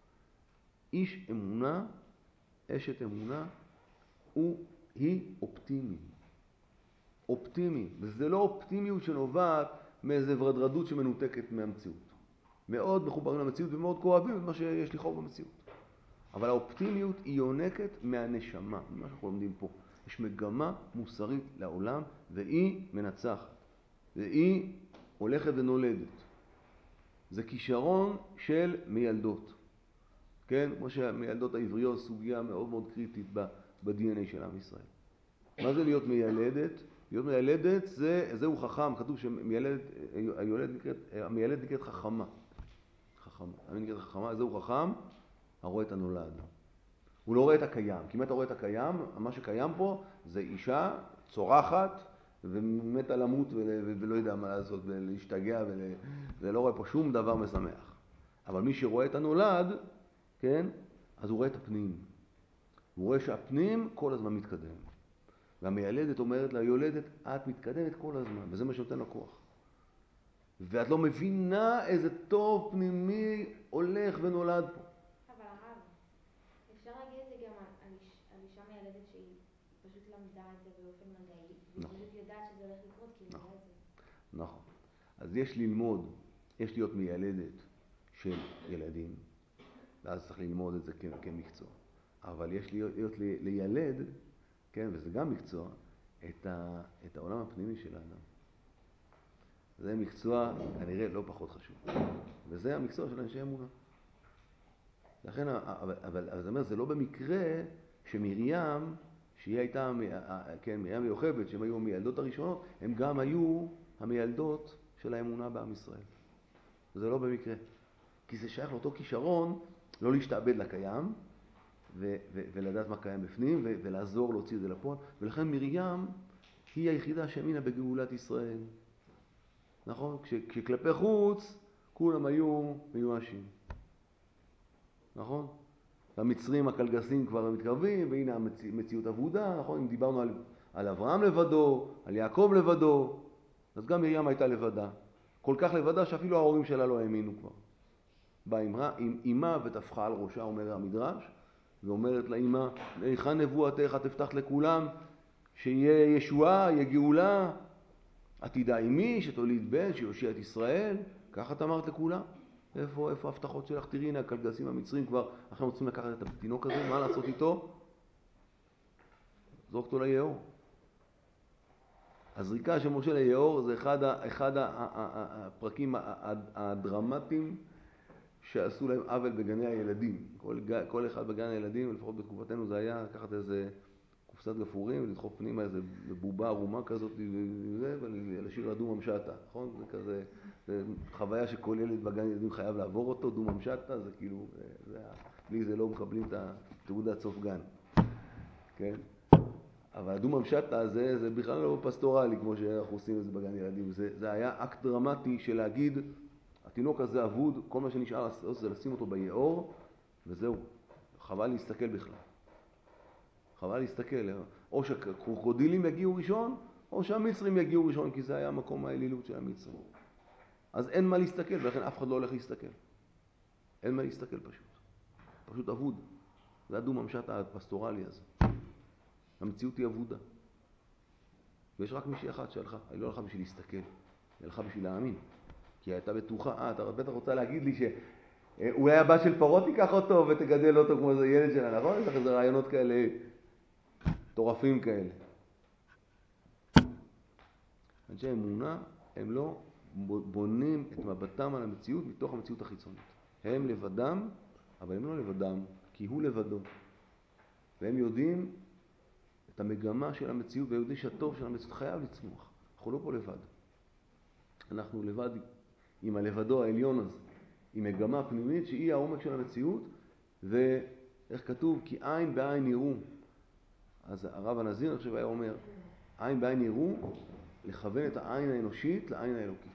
איש אמונה, אשת אמונה, הוא, היא אופטימי. אופטימי. וזה לא אופטימיות שנובעת מאיזו ורדרדות שמנותקת מהמציאות. מאוד מחוברים למציאות ומאוד כואבים את מה שיש לכאוב במציאות. אבל האופטימיות היא יונקת מהנשמה, מה שאנחנו לומדים פה. יש מגמה מוסרית לעולם והיא מנצחת. והיא הולכת ונולדת. זה כישרון של מילדות. כן? כמו שמילדות העבריות סוגיה מאוד מאוד קריטית ב-די אן איי של עם ישראל. מה זה להיות מיילדת? להיות מיילדת זה, זהו חכם, כתוב שמילדת, הילד נקראת, המילדת נקראת חכמה. חכמה. אני נקראת חכמה, זהו חכם, הרואה את הנולד. הוא לא רואה את הקיים. כי אם אתה רואה את הקיים, מה שקיים פה זה אישה צורחת ומתה למות ולא יודע מה לעשות, ולהשתגע ולא רואה פה שום דבר משמח. אבל מי שרואה את הנולד, כן, אז הוא רואה את הפנים. הוא רואה שהפנים כל הזמן מתקדם. והמיילדת אומרת לה, יולדת, את מתקדמת כל הזמן, וזה מה שנותן לה כוח. ואת לא מבינה איזה טוב פנימי הולך ונולד פה. אבל הרב, אפשר להגיד את זה גם על, איש, על אישה מיילדת שהיא פשוט למדה את זה באופן מדעי, והיא פשוט יודעת שזה הולך לקרות כי היא למדה את זה. נכון. אז יש ללמוד, יש להיות מיילדת של ילדים, ואז צריך ללמוד את זה כמקצוע. אבל יש להיות, להיות לילד, כן, וזה גם מקצוע, את, ה, את העולם הפנימי של האדם. זה מקצוע כנראה לא פחות חשוב. וזה המקצוע של אנשי אמונה. לכן, אבל, אבל, אבל זה אומר, זה לא במקרה שמרים, שהיא הייתה, כן, מרים ויוכבד, שהם היו המילדות הראשונות, הם גם היו המילדות של האמונה בעם ישראל. זה לא במקרה. כי זה שייך לאותו כישרון, לא להשתעבד לקיים, ו- ו- ולדעת מה קיים בפנים, ו- ולעזור להוציא את זה לפועל. ולכן מרים היא היחידה שהאמינה בגאולת ישראל. נכון? כש- כשכלפי חוץ, כולם היו מיואשים. נכון? המצרים הקלגסים כבר מתקרבים, והנה המציאות עבודה, נכון? אם דיברנו על, על אברהם לבדו, על יעקב לבדו, אז גם מרים הייתה לבדה. כל כך לבדה שאפילו ההורים שלה לא האמינו כבר. באה עם אימה ותפחה על ראשה, אומר המדרש, ואומרת לאמא, היכן נבואתך, את הבטחת לכולם שיהיה ישועה, יהיה גאולה, עתידה אמי, שתוליד בן, שיושיע את ישראל, ככה את אמרת לכולם. איפה, איפה ההבטחות שלך? תראי, הנה הקלגסים המצרים כבר, אנחנו רוצים לקחת את התינוק הזה, מה לעשות איתו? זרוק אותו ליאור. הזריקה של משה ליאור זה אחד, אחד הפרקים הדרמטיים שעשו להם עוול בגני הילדים. כל, כל אחד בגן הילדים, לפחות בתקופתנו זה היה לקחת איזה קופסת גפורים ולדחוף פנימה איזה בובה ערומה כזאת וזה, ולשיר לה דומם שטה, נכון? זה כזה, זה חוויה שכל ילד בגן ילדים חייב לעבור אותו, דומם שטה, זה כאילו, זה, בלי זה לא מקבלים את תעודת סוף גן, כן? אבל הדומם שטה הזה, זה בכלל לא פסטורלי כמו שאנחנו עושים את זה בגן ילדים, זה, זה היה אקט דרמטי של להגיד, התינוק הזה אבוד, כל מה שנשאר לעשות זה לשים אותו ביאור, וזהו, חבל להסתכל בכלל. חבל להסתכל, או שקרוקודילים יגיעו ראשון, או שהמצרים יגיעו ראשון, כי זה היה מקום האלילות של המצרים. אז אין מה להסתכל, ולכן אף אחד לא הולך להסתכל. אין מה להסתכל פשוט. פשוט אבוד. זה הדום המשט הפסטורלי הזה. המציאות היא אבודה. ויש רק מישהי אחת שהלכה, היא לא הלכה בשביל להסתכל, היא הלכה בשביל להאמין. כי הייתה בטוחה, אה, אתה בטח רוצה להגיד לי שאולי הבת של פרות תיקח אותו ותגדל אותו כמו איזה ילד שלה, נכון? יש לך איזה רעיונות כאלה, טורפים כאלה. אנשי אמונה, הם לא בונים את מבטם על המציאות מתוך המציאות החיצונית. הם לבדם, אבל הם לא לבדם, כי הוא לבדו. והם יודעים את המגמה של המציאות, ויודעים שהטוב של המציאות חייב לצמוח. אנחנו לא פה לבד. אנחנו לבד עם הלבדו העליון הזה, עם מגמה פנימית שהיא העומק של המציאות, ואיך כתוב? כי עין בעין יראו. אז הרב הנזיר, אני חושב, היה אומר, עין בעין יראו, לכוון את העין האנושית לעין האלוקית.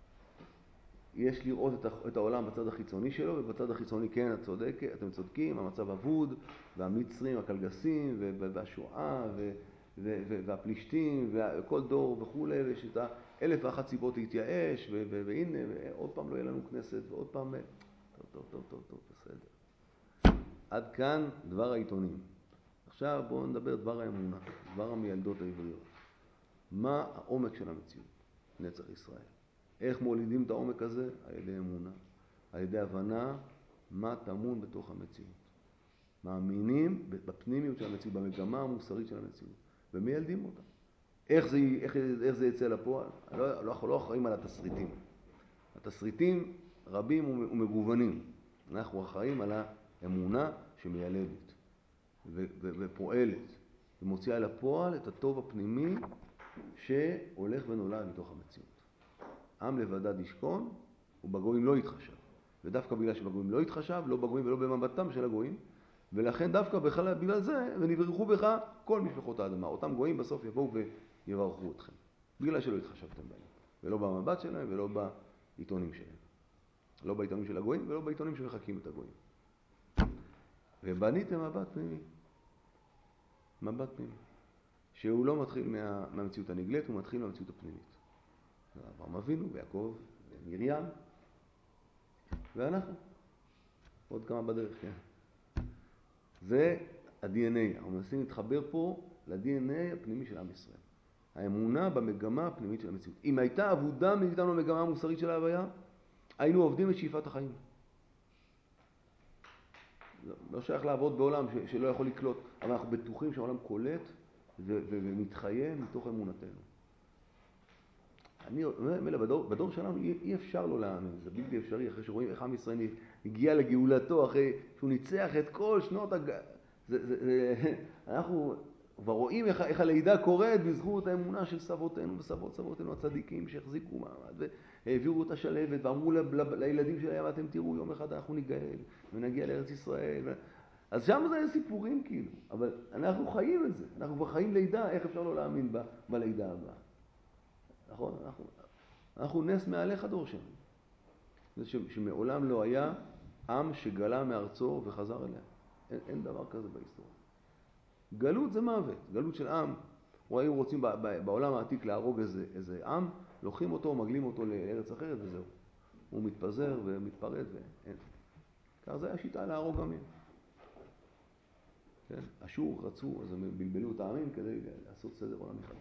יש לראות את העולם בצד החיצוני שלו, ובצד החיצוני כן, את צודק, אתם צודקים, המצב אבוד, והמצרים, הקלגסים, והשואה, והפלישתים, וכל דור וכו', ויש את האלף ואחת סיבות להתייאש, והנה, עוד פעם לא יהיה לנו כנסת, ועוד פעם... טוב, טוב, טוב, טוב, טוב, בסדר. עד כאן דבר העיתונים. עכשיו בואו נדבר דבר האמונה, דבר המילדות העבריות. מה העומק של המציאות? נצח ישראל. איך מולידים את העומק הזה? על ידי אמונה, על ידי הבנה מה טמון בתוך המציאות. מאמינים בפנימיות של המציאות, במגמה המוסרית של המציאות, ומילדים אותה. איך זה, איך, איך זה יצא לפועל? לא, אנחנו לא אחראים על התסריטים. התסריטים רבים ומגוונים. אנחנו אחראים על האמונה שמיילדת ו- ו- ופועלת, ומוציאה לפועל את הטוב הפנימי שהולך ונולד מתוך המציאות. עם לבדד ישכון, ובגויים לא יתחשב. ודווקא בגלל שבגויים לא יתחשב, לא בגויים ולא במבטם של הגויים, ולכן דווקא בכלל, בגלל זה, ונברכו בך כל משפחות האדמה. אותם גויים בסוף יבואו ויברכו אתכם. בגלל שלא התחשבתם בהם. ולא במבט שלהם ולא בעיתונים שלהם. לא בעיתונים של הגויים ולא בעיתונים שמחקים את הגויים. ובניתם מבט פנימי. מבט פנימי. שהוא לא מתחיל מה, מהמציאות הנגלית, הוא מתחיל מהמציאות הפנימית. אברהם אבינו, ויעקב, ומרים, ואנחנו. עוד כמה בדרך, כן. זה ה-די אן איי. אנחנו מנסים להתחבר פה ל-די אן איי הפנימי של עם ישראל. האמונה במגמה הפנימית של המציאות. אם הייתה עבודה מאיתנו המגמה המוסרית של ההוויה, היינו עובדים את שאיפת החיים. לא, לא שייך לעבוד בעולם ש- שלא יכול לקלוט, אבל אנחנו בטוחים שהעולם קולט ו- ו- ומתחיה מתוך אמונתנו. אני אומר, בדור, בדור שלנו אי, אי אפשר לא להאמין, זה בלתי אפשרי, אחרי שרואים איך עם ישראל הגיע לגאולתו, אחרי שהוא ניצח את כל שנות הג... זה, זה, זה, אנחנו כבר רואים איך, איך הלידה קורית בזכות האמונה של סבותינו וסבות סבותינו הצדיקים שהחזיקו מעמד והעבירו את השלבת ואמרו ל, ל, לילדים שלהם, אתם תראו, יום אחד אנחנו ניגאל ונגיע לארץ ישראל. ו... אז שם זה היה סיפורים כאילו, אבל אנחנו חיים את זה, אנחנו כבר חיים לידה, איך אפשר לא להאמין ב, בלידה הבאה. נכון? אנחנו, אנחנו נס מעליך דור שלנו. זה ש, שמעולם לא היה עם שגלה מארצו וחזר אליה. אין, אין דבר כזה בהיסטוריה. גלות זה מוות, גלות של עם. היו רוצים ב, ב, בעולם העתיק להרוג איזה, איזה עם, לוקחים אותו, מגלים אותו לארץ אחרת וזהו. הוא מתפזר ומתפרד ואין. כך זה היה שיטה להרוג עמים. כן? אשור רצו, אז הם בלבלו את העמים כדי לעשות סדר עולם מחדש.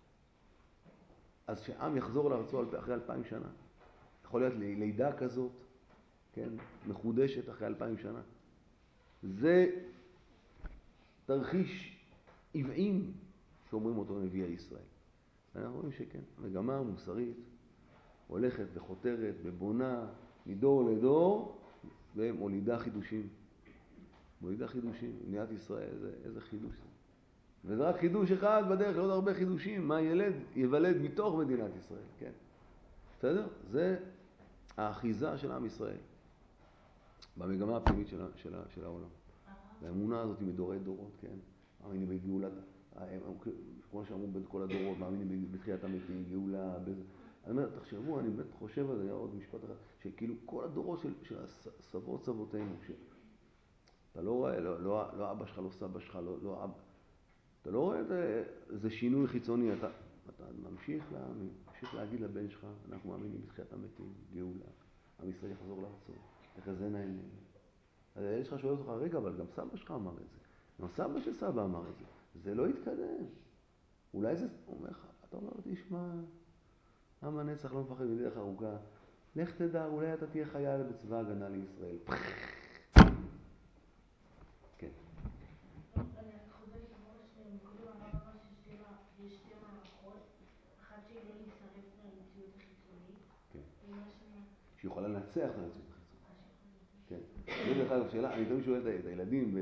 אז שעם יחזור לארצו אחרי אלפיים שנה. יכול להיות לידה כזאת, כן, מחודשת אחרי אלפיים שנה. זה תרחיש עוועים שאומרים אותו נביאי ישראל. אנחנו רואים שכן, המגמה המוסרית הולכת וחותרת ובונה מדור לדור ומולידה חידושים. מולידה חידושים. מדינת ישראל, זה, איזה חידוש זה. וזה רק חידוש אחד בדרך לעוד הרבה חידושים, מה ילד יוולד מתוך מדינת ישראל, כן. בסדר? זה האחיזה של עם ישראל במגמה הפנימית של, של, של העולם. והאמונה הזאת היא מדורי דורות, כן. מאמינים בגאולת, כמו שאמרו בין כל הדורות, מאמינים בתחיית המתים, גאולה, בזה. אני אומר, תחשבו, אני באמת חושב על זה, עוד משפט אחד, שכאילו כל הדורות של, של הסבות סבותינו, אתה לא רואה, לא, לא, לא אבא שלך, לא סבא שלך, לא, לא אבא. אתה לא רואה איזה, איזה שינוי חיצוני, אתה, אתה ממשיך להאמין, ממשיך להגיד לבן שלך, אנחנו מאמינים בתחיית המתים, גאולה, עם ישראל יחזור לארצו, יחזינה עינינו. אז הילד שלך שואל אותך, רגע, אבל גם סבא שלך אמר את זה, גם סבא של סבא אמר את זה, זה לא יתקדם. אולי זה, הוא אומר לך, אתה אומר, תשמע, עם הנצח לא מפחד מדרך ארוכה, לך תדע, אולי אתה תהיה חייל בצבא הגנה לישראל. כן. אני חוזרת בראש מקודם הרב אמר שיש שתי מערכות, אחת שהיא לא להישרף מהמציאות החיצונית, שיכולה לנצח את המציאות החיצונית. כן. זה דרך אגב שאלה, אני תמיד שואל את הילדים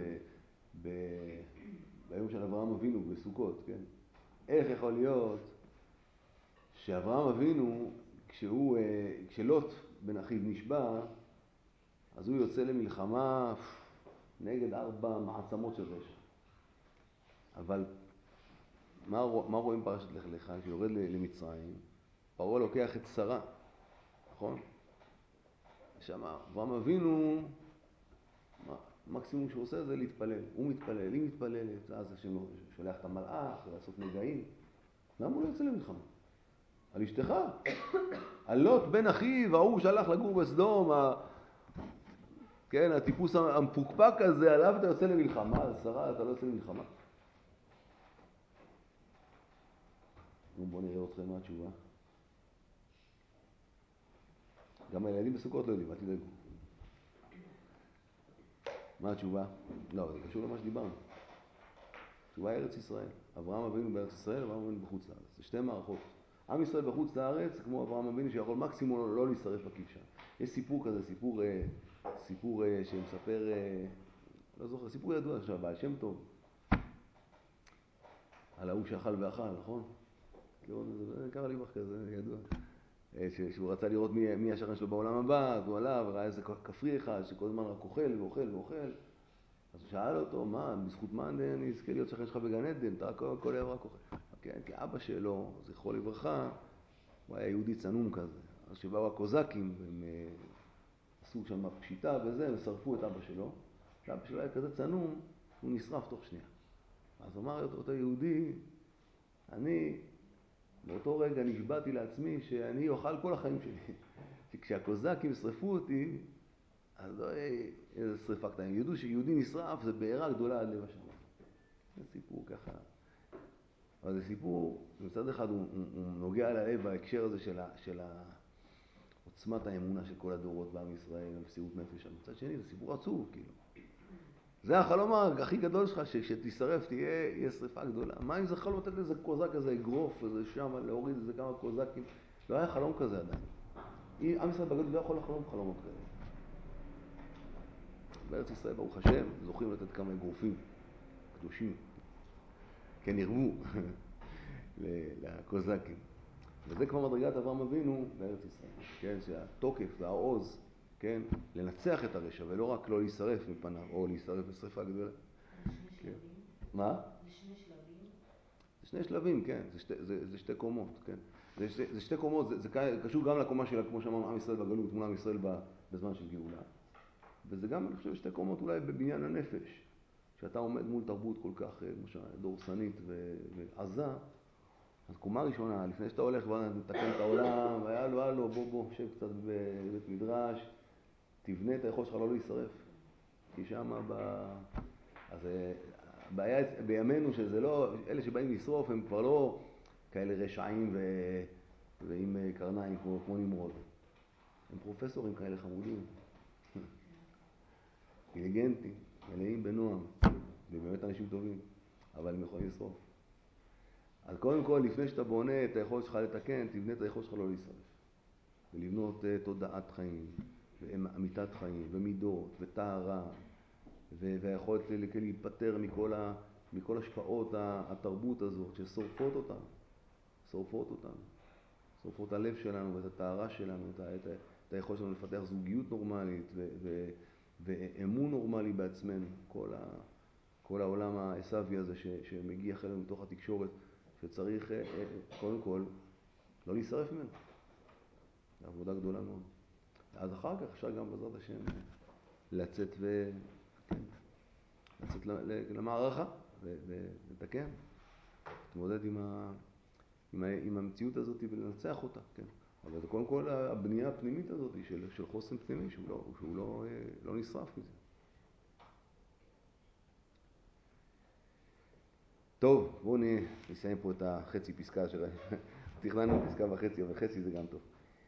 ביום של אברהם אבינו בסוכות, כן? איך יכול להיות שאברהם אבינו, כשהוא, כשלוט בן אחיו נשבע, אז הוא יוצא למלחמה נגד ארבע מעצמות של רשע. אבל מה, מה רואים פרשת לך לך? כשיורד למצרים, פרעה לוקח את שרה, נכון? שם אברהם אבינו, מקסימום שהוא עושה זה להתפלל. הוא מתפלל, היא מתפללת, אז השם שולח את המלאך לעשות נגעים. למה הוא לא יוצא למלחמה? על אשתך. על לוט בן אחיו, ההוא שהלך לגור בסדום, ה... כן, הטיפוס המפוקפק הזה, עליו אתה יוצא למלחמה, על שרה אתה לא יוצא למלחמה. בואו נראה אתכם מה התשובה. גם הילדים בסוכות לא יודעים, אל תדאגו. מה התשובה? לא, זה קשור למה שדיברנו. התשובה היא ארץ ישראל. אברהם אבינו בארץ ישראל, אברהם אבינו בחוץ לארץ. זה שתי מערכות. עם ישראל בחוץ לארץ, כמו אברהם אבינו שיכול מקסימום לא להישרף בכבשה. יש סיפור כזה, סיפור, סיפור שמספר, לא זוכר, סיפור ידוע עכשיו, בעל שם טוב. על ההוא שאכל ואכל, נכון? זה קרה לי בך כזה, ידוע. שהוא רצה לראות מי, מי השכן שלו בעולם הבא, אז הוא עלה וראה איזה כפרי אחד שכל הזמן רק אוכל ואוכל ואוכל. אז הוא שאל אותו, מה, בזכות מה אני אזכה להיות שכן שלך בגן עדן? אתה כל, כל ערב רק אוכל. כן, כי אבא שלו, זכרו לברכה, הוא היה יהודי צנום כזה. אז שבאו הקוזקים, הם עשו שם פשיטה וזה, הם שרפו את אבא שלו. אבא שלו היה כזה צנום, הוא נשרף תוך שנייה. אז אמר אותו, אותו יהודי, אני באותו רגע נשבעתי לעצמי שאני אוכל כל החיים שלי. שכשהקוזקים שרפו אותי, אז לא יהיה איזה שריפה קטנה. ידעו שיהודי נשרף זה בעירה גדולה עד לב השמיים. זה סיפור ככה. אבל זה סיפור, מצד אחד הוא, הוא, הוא נוגע ללב בהקשר הזה של, ה, של עוצמת האמונה של כל הדורות בעם ישראל, המסירות נפש. מצד שני, זה סיפור עצוב, כאילו. זה החלום הכי גדול שלך, שכשתשרף תהיה, תהיה שריפה גדולה. מה אם זה חלום לתת לזה קוזק כזה, אגרוף, איזה שם, להוריד איזה כמה קוזקים? לא היה חלום כזה עדיין. עם ישראל בגדול לא יכול לחלום חלומות כאלה. בארץ ישראל, ברוך השם, זוכים לתת כמה אגרופים קדושים. כן, ירבו לקוזקים. וזה כבר מדרגת אברהם אבינו בארץ ישראל. כן, שהתוקף והעוז, כן, לנצח את הרשע, ולא רק לא להישרף מפניו, או להישרף בשריפה גדולה. זה שני שלבים? מה? זה שני שלבים? זה שני שלבים, כן. זה שתי, זה, זה שתי קומות, כן. זה, זה, זה שתי קומות, זה, זה קשור גם לקומה של, כמו שאמרנו, עם ישראל בגלות, מול עם ישראל בזמן של גאולה. וזה גם, אני חושב, שתי קומות אולי בבניין הנפש. שאתה עומד מול תרבות כל כך, למשל, דורסנית ועזה, אז קומה ראשונה, לפני שאתה הולך כבר לתקן את העולם, הלו, הלו, בוא, בוא, שב קצת בבית מדרש, תבנה את היכול שלך לא להישרף. כי שמה ב... אז הבעיה בימינו שזה לא, אלה שבאים לשרוף הם כבר לא כאלה רשעים ו... ועם קרניים כמו, כמו נמרוד. הם פרופסורים כאלה חמודים, אינטליגנטים, מלאים בנועם, ובאמת אנשים טובים, אבל הם יכולים לשרוף. אז קודם כל, לפני שאתה בונה את היכולת שלך לתקן, תבנה את היכולת שלך לא להישרף. ולבנות תודעת חיים, ואמיתת חיים, ומידות, וטהרה, והיכולת להיפטר מכל, ה, מכל השפעות התרבות הזאת ששורפות אותנו, שורפות אותנו, שורפות הלב שלנו ואת הטהרה שלנו, את, את, את היכולת שלנו לפתח זוגיות נורמלית ו, ו, ואמון נורמלי בעצמנו. כל, ה, כל העולם העשבי הזה ש, שמגיע חלק מתוך התקשורת, שצריך קודם כל לא להישרף ממנו. זו עבודה גדולה מאוד. אז אחר כך אפשר גם בעזרת השם לצאת ו... כן, לצאת למערכה ולתקן, להתמודד עם, ה... עם, ה... עם המציאות הזאת ולנצח אותה, כן. אבל זה קודם כל הבנייה הפנימית הזאת של, של חוסן פנימי, שהוא לא, שהוא לא, לא נשרף מזה. טוב, בואו נסיים פה את החצי פסקה שראינו. תכננו פסקה וחצי, אבל חצי זה גם טוב.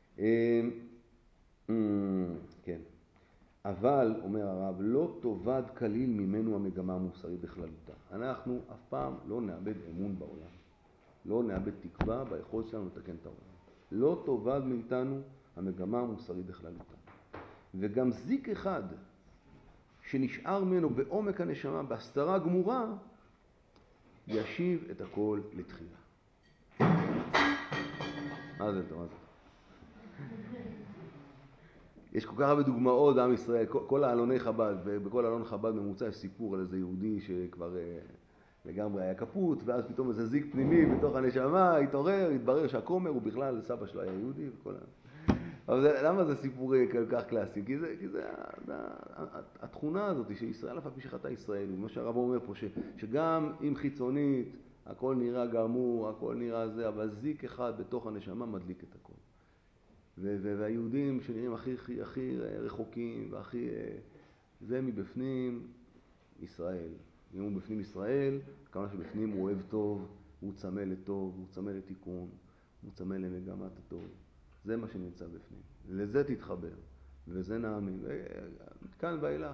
כן. אבל, אומר הרב, לא תאבד כליל ממנו המגמה המוסרית בכללותה. אנחנו אף פעם לא נאבד אמון בעולם. לא נאבד תקווה ביכולת שלנו לתקן את העולם. לא תאבד מאיתנו המגמה המוסרית בכללותה. וגם זיק אחד שנשאר ממנו בעומק הנשמה, בהסתרה גמורה, ישיב את הכל לתחילה. מה זה? מה זה? יש כל כך הרבה דוגמאות בעם ישראל, כל, כל העלוני חב"ד, ובכל העלון חב"ד ממוצע יש סיפור על איזה יהודי שכבר אה, לגמרי היה קפוט, ואז פתאום איזה זיק פנימי בתוך הנשמה, התעורר, התברר שהכומר הוא בכלל, סבא שלו היה יהודי וכל ה... אבל זה, למה זה סיפור כל כך קלאסי? כי זה, כי זה זה התכונה הזאת שישראל, אף על פי שחטא ישראל, מה שהרב אומר פה, ש, שגם אם חיצונית, הכל נראה גמור, הכל נראה זה, אבל זיק אחד בתוך הנשמה מדליק את הכל. והיהודים שנראים הכי, הכי, הכי רחוקים והכי... זה מבפנים ישראל. אם הוא בפנים ישראל, כמה שבפנים הוא אוהב טוב, הוא צמא לטוב, הוא צמא לתיקון, הוא צמא למגמת הטוב. זה מה שנמצא בפנים. לזה תתחבר, וזה נאמין. כאן ואילך.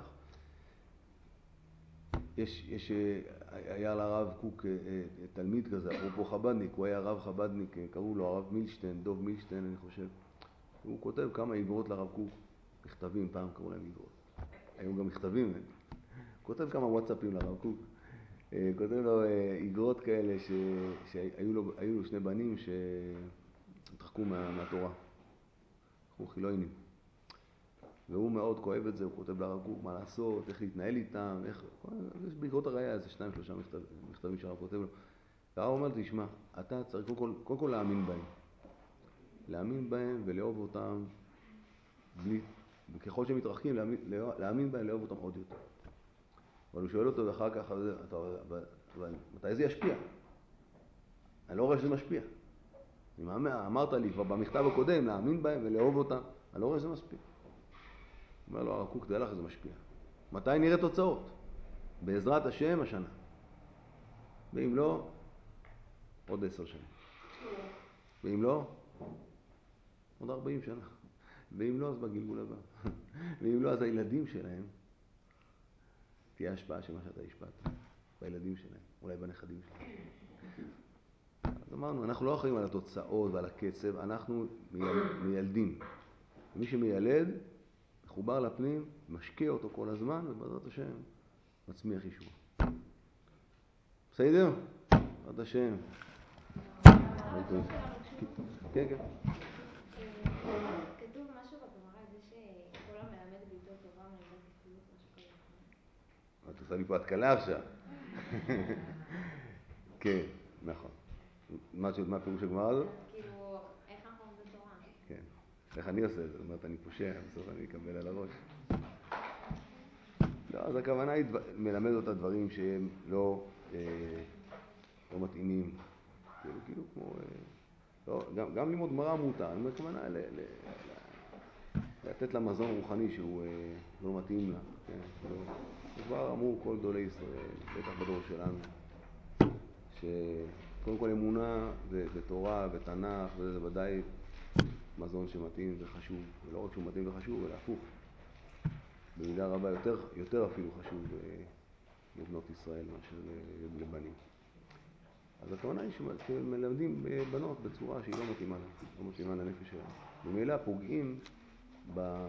יש, יש, היה לרב קוק תלמיד כזה, אפרופו חבדניק, הוא היה רב חבדניק, קראו לו הרב מילשטיין, דוב מילשטיין אני חושב. הוא כותב כמה איגרות לרב קוק, מכתבים, פעם קראו להם איגרות. היו גם מכתבים, הוא כותב כמה וואטסאפים לרב קוק. כותב לו איגרות כאלה ש, שהיו לו, היו לו שני בנים שהתרחקו מה, מהתורה. הוא חילונים. והוא מאוד כואב את זה, הוא כותב לרב קוק מה לעשות, איך להתנהל איתם, איך... יש באיגרות הראייה איזה שניים שלושה מכתב, מכתבים שהרב כותב לו. והרב אומר לו, תשמע, אתה צריך קודם כל, קודם כל להאמין בהם. להאמין בהם ולאהוב אותם בלי, וככל שהם מתרחקים, להאמין, להאמין בהם ולאהוב אותם עוד יותר. אבל הוא שואל אותו ואחר כך, אבל, אבל, אבל מתי זה ישפיע? אני לא רואה שזה משפיע. אני מאמין, אמרת לי כבר במכתב הקודם, להאמין בהם ולאהוב אותם, אני לא רואה שזה מספיק. הוא אומר לו, הרב קוק, תדע לך, זה משפיע. מתי נראה תוצאות? בעזרת השם השנה. ואם לא, עוד עשר שנים. ואם לא, עוד ארבעים שנה. ואם לא, אז בגלגול הבא. ואם לא, אז הילדים שלהם, תהיה השפעה של מה שאתה השפעת. בילדים שלהם, אולי בנכדים שלהם. אז אמרנו, אנחנו לא אחראים על התוצאות ועל הקצב, אנחנו מיילדים. מי שמיילד, מחובר לפנים, משקיע אותו כל הזמן, ובעזרת השם מצמיח ישוע. בסדר? בעזרת השם. כן, כן. כתוב משהו בגמרא, זה שכל המלמד ביתו תורה מלמד כפילות, משהו כזה, נכון? את עושה לי פה התקלה עכשיו. כן, נכון. מה פירוש הגמרא הזאת? כאילו, איך אנחנו לומדים תורה? כן. איך אני עושה את זה? זאת אומרת, אני פושע, בסוף אני אקבל על הראש. לא, אז הכוונה היא מלמד אותה דברים שהם לא, לא מתאימים. כאילו, כאילו כמו... לא, גם, גם לימוד גמרא מותר, אני אומר, הכוונה ל, ל, ל, לתת לה מזון רוחני שהוא לא מתאים לה. כן? לא, כבר אמרו כל גדולי ישראל, בטח בדור שלנו, שקודם כל אמונה ותורה ותנ"ך, וזה ודאי מזון שמתאים וחשוב, ולא רק שהוא מתאים וחשוב, אלא הפוך. במידה רבה יותר, יותר אפילו חשוב לבנות ישראל מאשר לבנים. אז הכוונה היא שמלמדים בנות בצורה שהיא לא מתאימה, לא מתאימה לנפש שלהם. במילא פוגעים ב...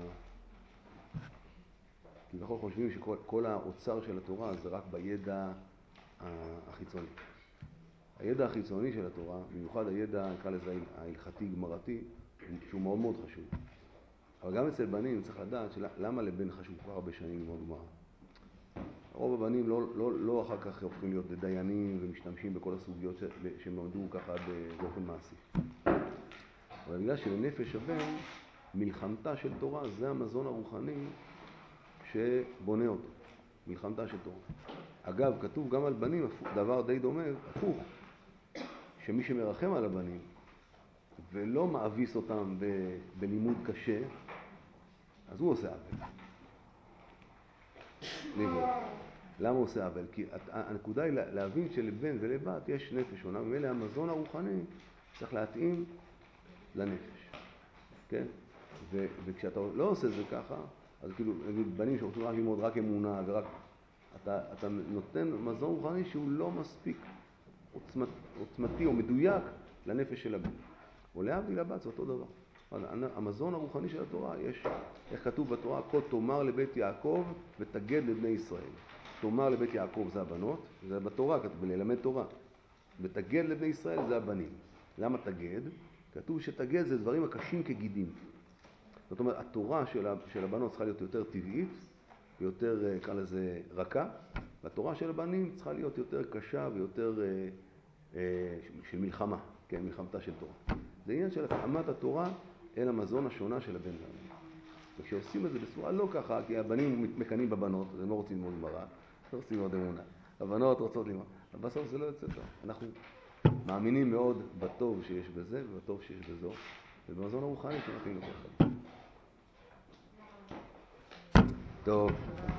כי אנחנו חושבים שכל האוצר של התורה זה רק בידע החיצוני. הידע החיצוני של התורה, במיוחד הידע, נקרא לזה ההלכתי גמרתי, שהוא מאוד מאוד חשוב. אבל גם אצל בנים צריך לדעת למה לבן חשוב כבר הרבה שנים ללמוד גמרא. רוב הבנים לא, לא, לא אחר כך הופכים להיות דיינים ומשתמשים בכל הסוגיות שהם למדו ככה באופן מעשי. אבל בגלל שלנפש הבן, מלחמתה של תורה זה המזון הרוחני שבונה אותו. מלחמתה של תורה. אגב, כתוב גם על בנים דבר די דומה, הפוך, שמי שמרחם על הבנים ולא מאביס אותם ב- בלימוד קשה, אז הוא עושה עוול. לימוד. למה הוא עושה עוול? כי הנקודה היא להבין שלבן ולבת יש נפש שונה, ומאלה המזון הרוחני צריך להתאים לנפש. כן? ו- וכשאתה לא עושה זה ככה, אז כאילו, נגיד, בנים שרוצים רק ללמוד רק אמונה ורק... אתה, אתה נותן מזון רוחני שהוא לא מספיק עוצמת, עוצמתי או מדויק לנפש של הבן. או להבדיל הבת, זה אותו דבר. המזון הרוחני של התורה, יש, איך כתוב בתורה, כה תאמר לבית יעקב ותגד לבני ישראל. תאמר לבית יעקב זה הבנות, זה בתורה, כתוב, וללמד תורה. ותגד לבני ישראל זה הבנים. למה תגד? כתוב שתגד זה דברים הקשים כגידים. זאת אומרת, התורה של, של הבנות צריכה להיות יותר טבעית, יותר, כאן לזה, רכה, והתורה של הבנים צריכה להיות יותר קשה ויותר אה, אה, של מלחמה, כן, מלחמתה של תורה. זה עניין של התאמת התורה אל המזון השונה של הבן והבן. וכשעושים את זה בצורה לא ככה, כי הבנים מקנים בבנות, אז הם לא רוצים ללמוד גמרא, לא רוצים ללמוד אמונה. הבנות רוצות ללמוד, אבל בסוף זה לא יוצא טוב. אנחנו מאמינים מאוד בטוב שיש בזה ובטוב שיש בזו, ובמזון הרוחני שנותנים לכל אחד. טוב.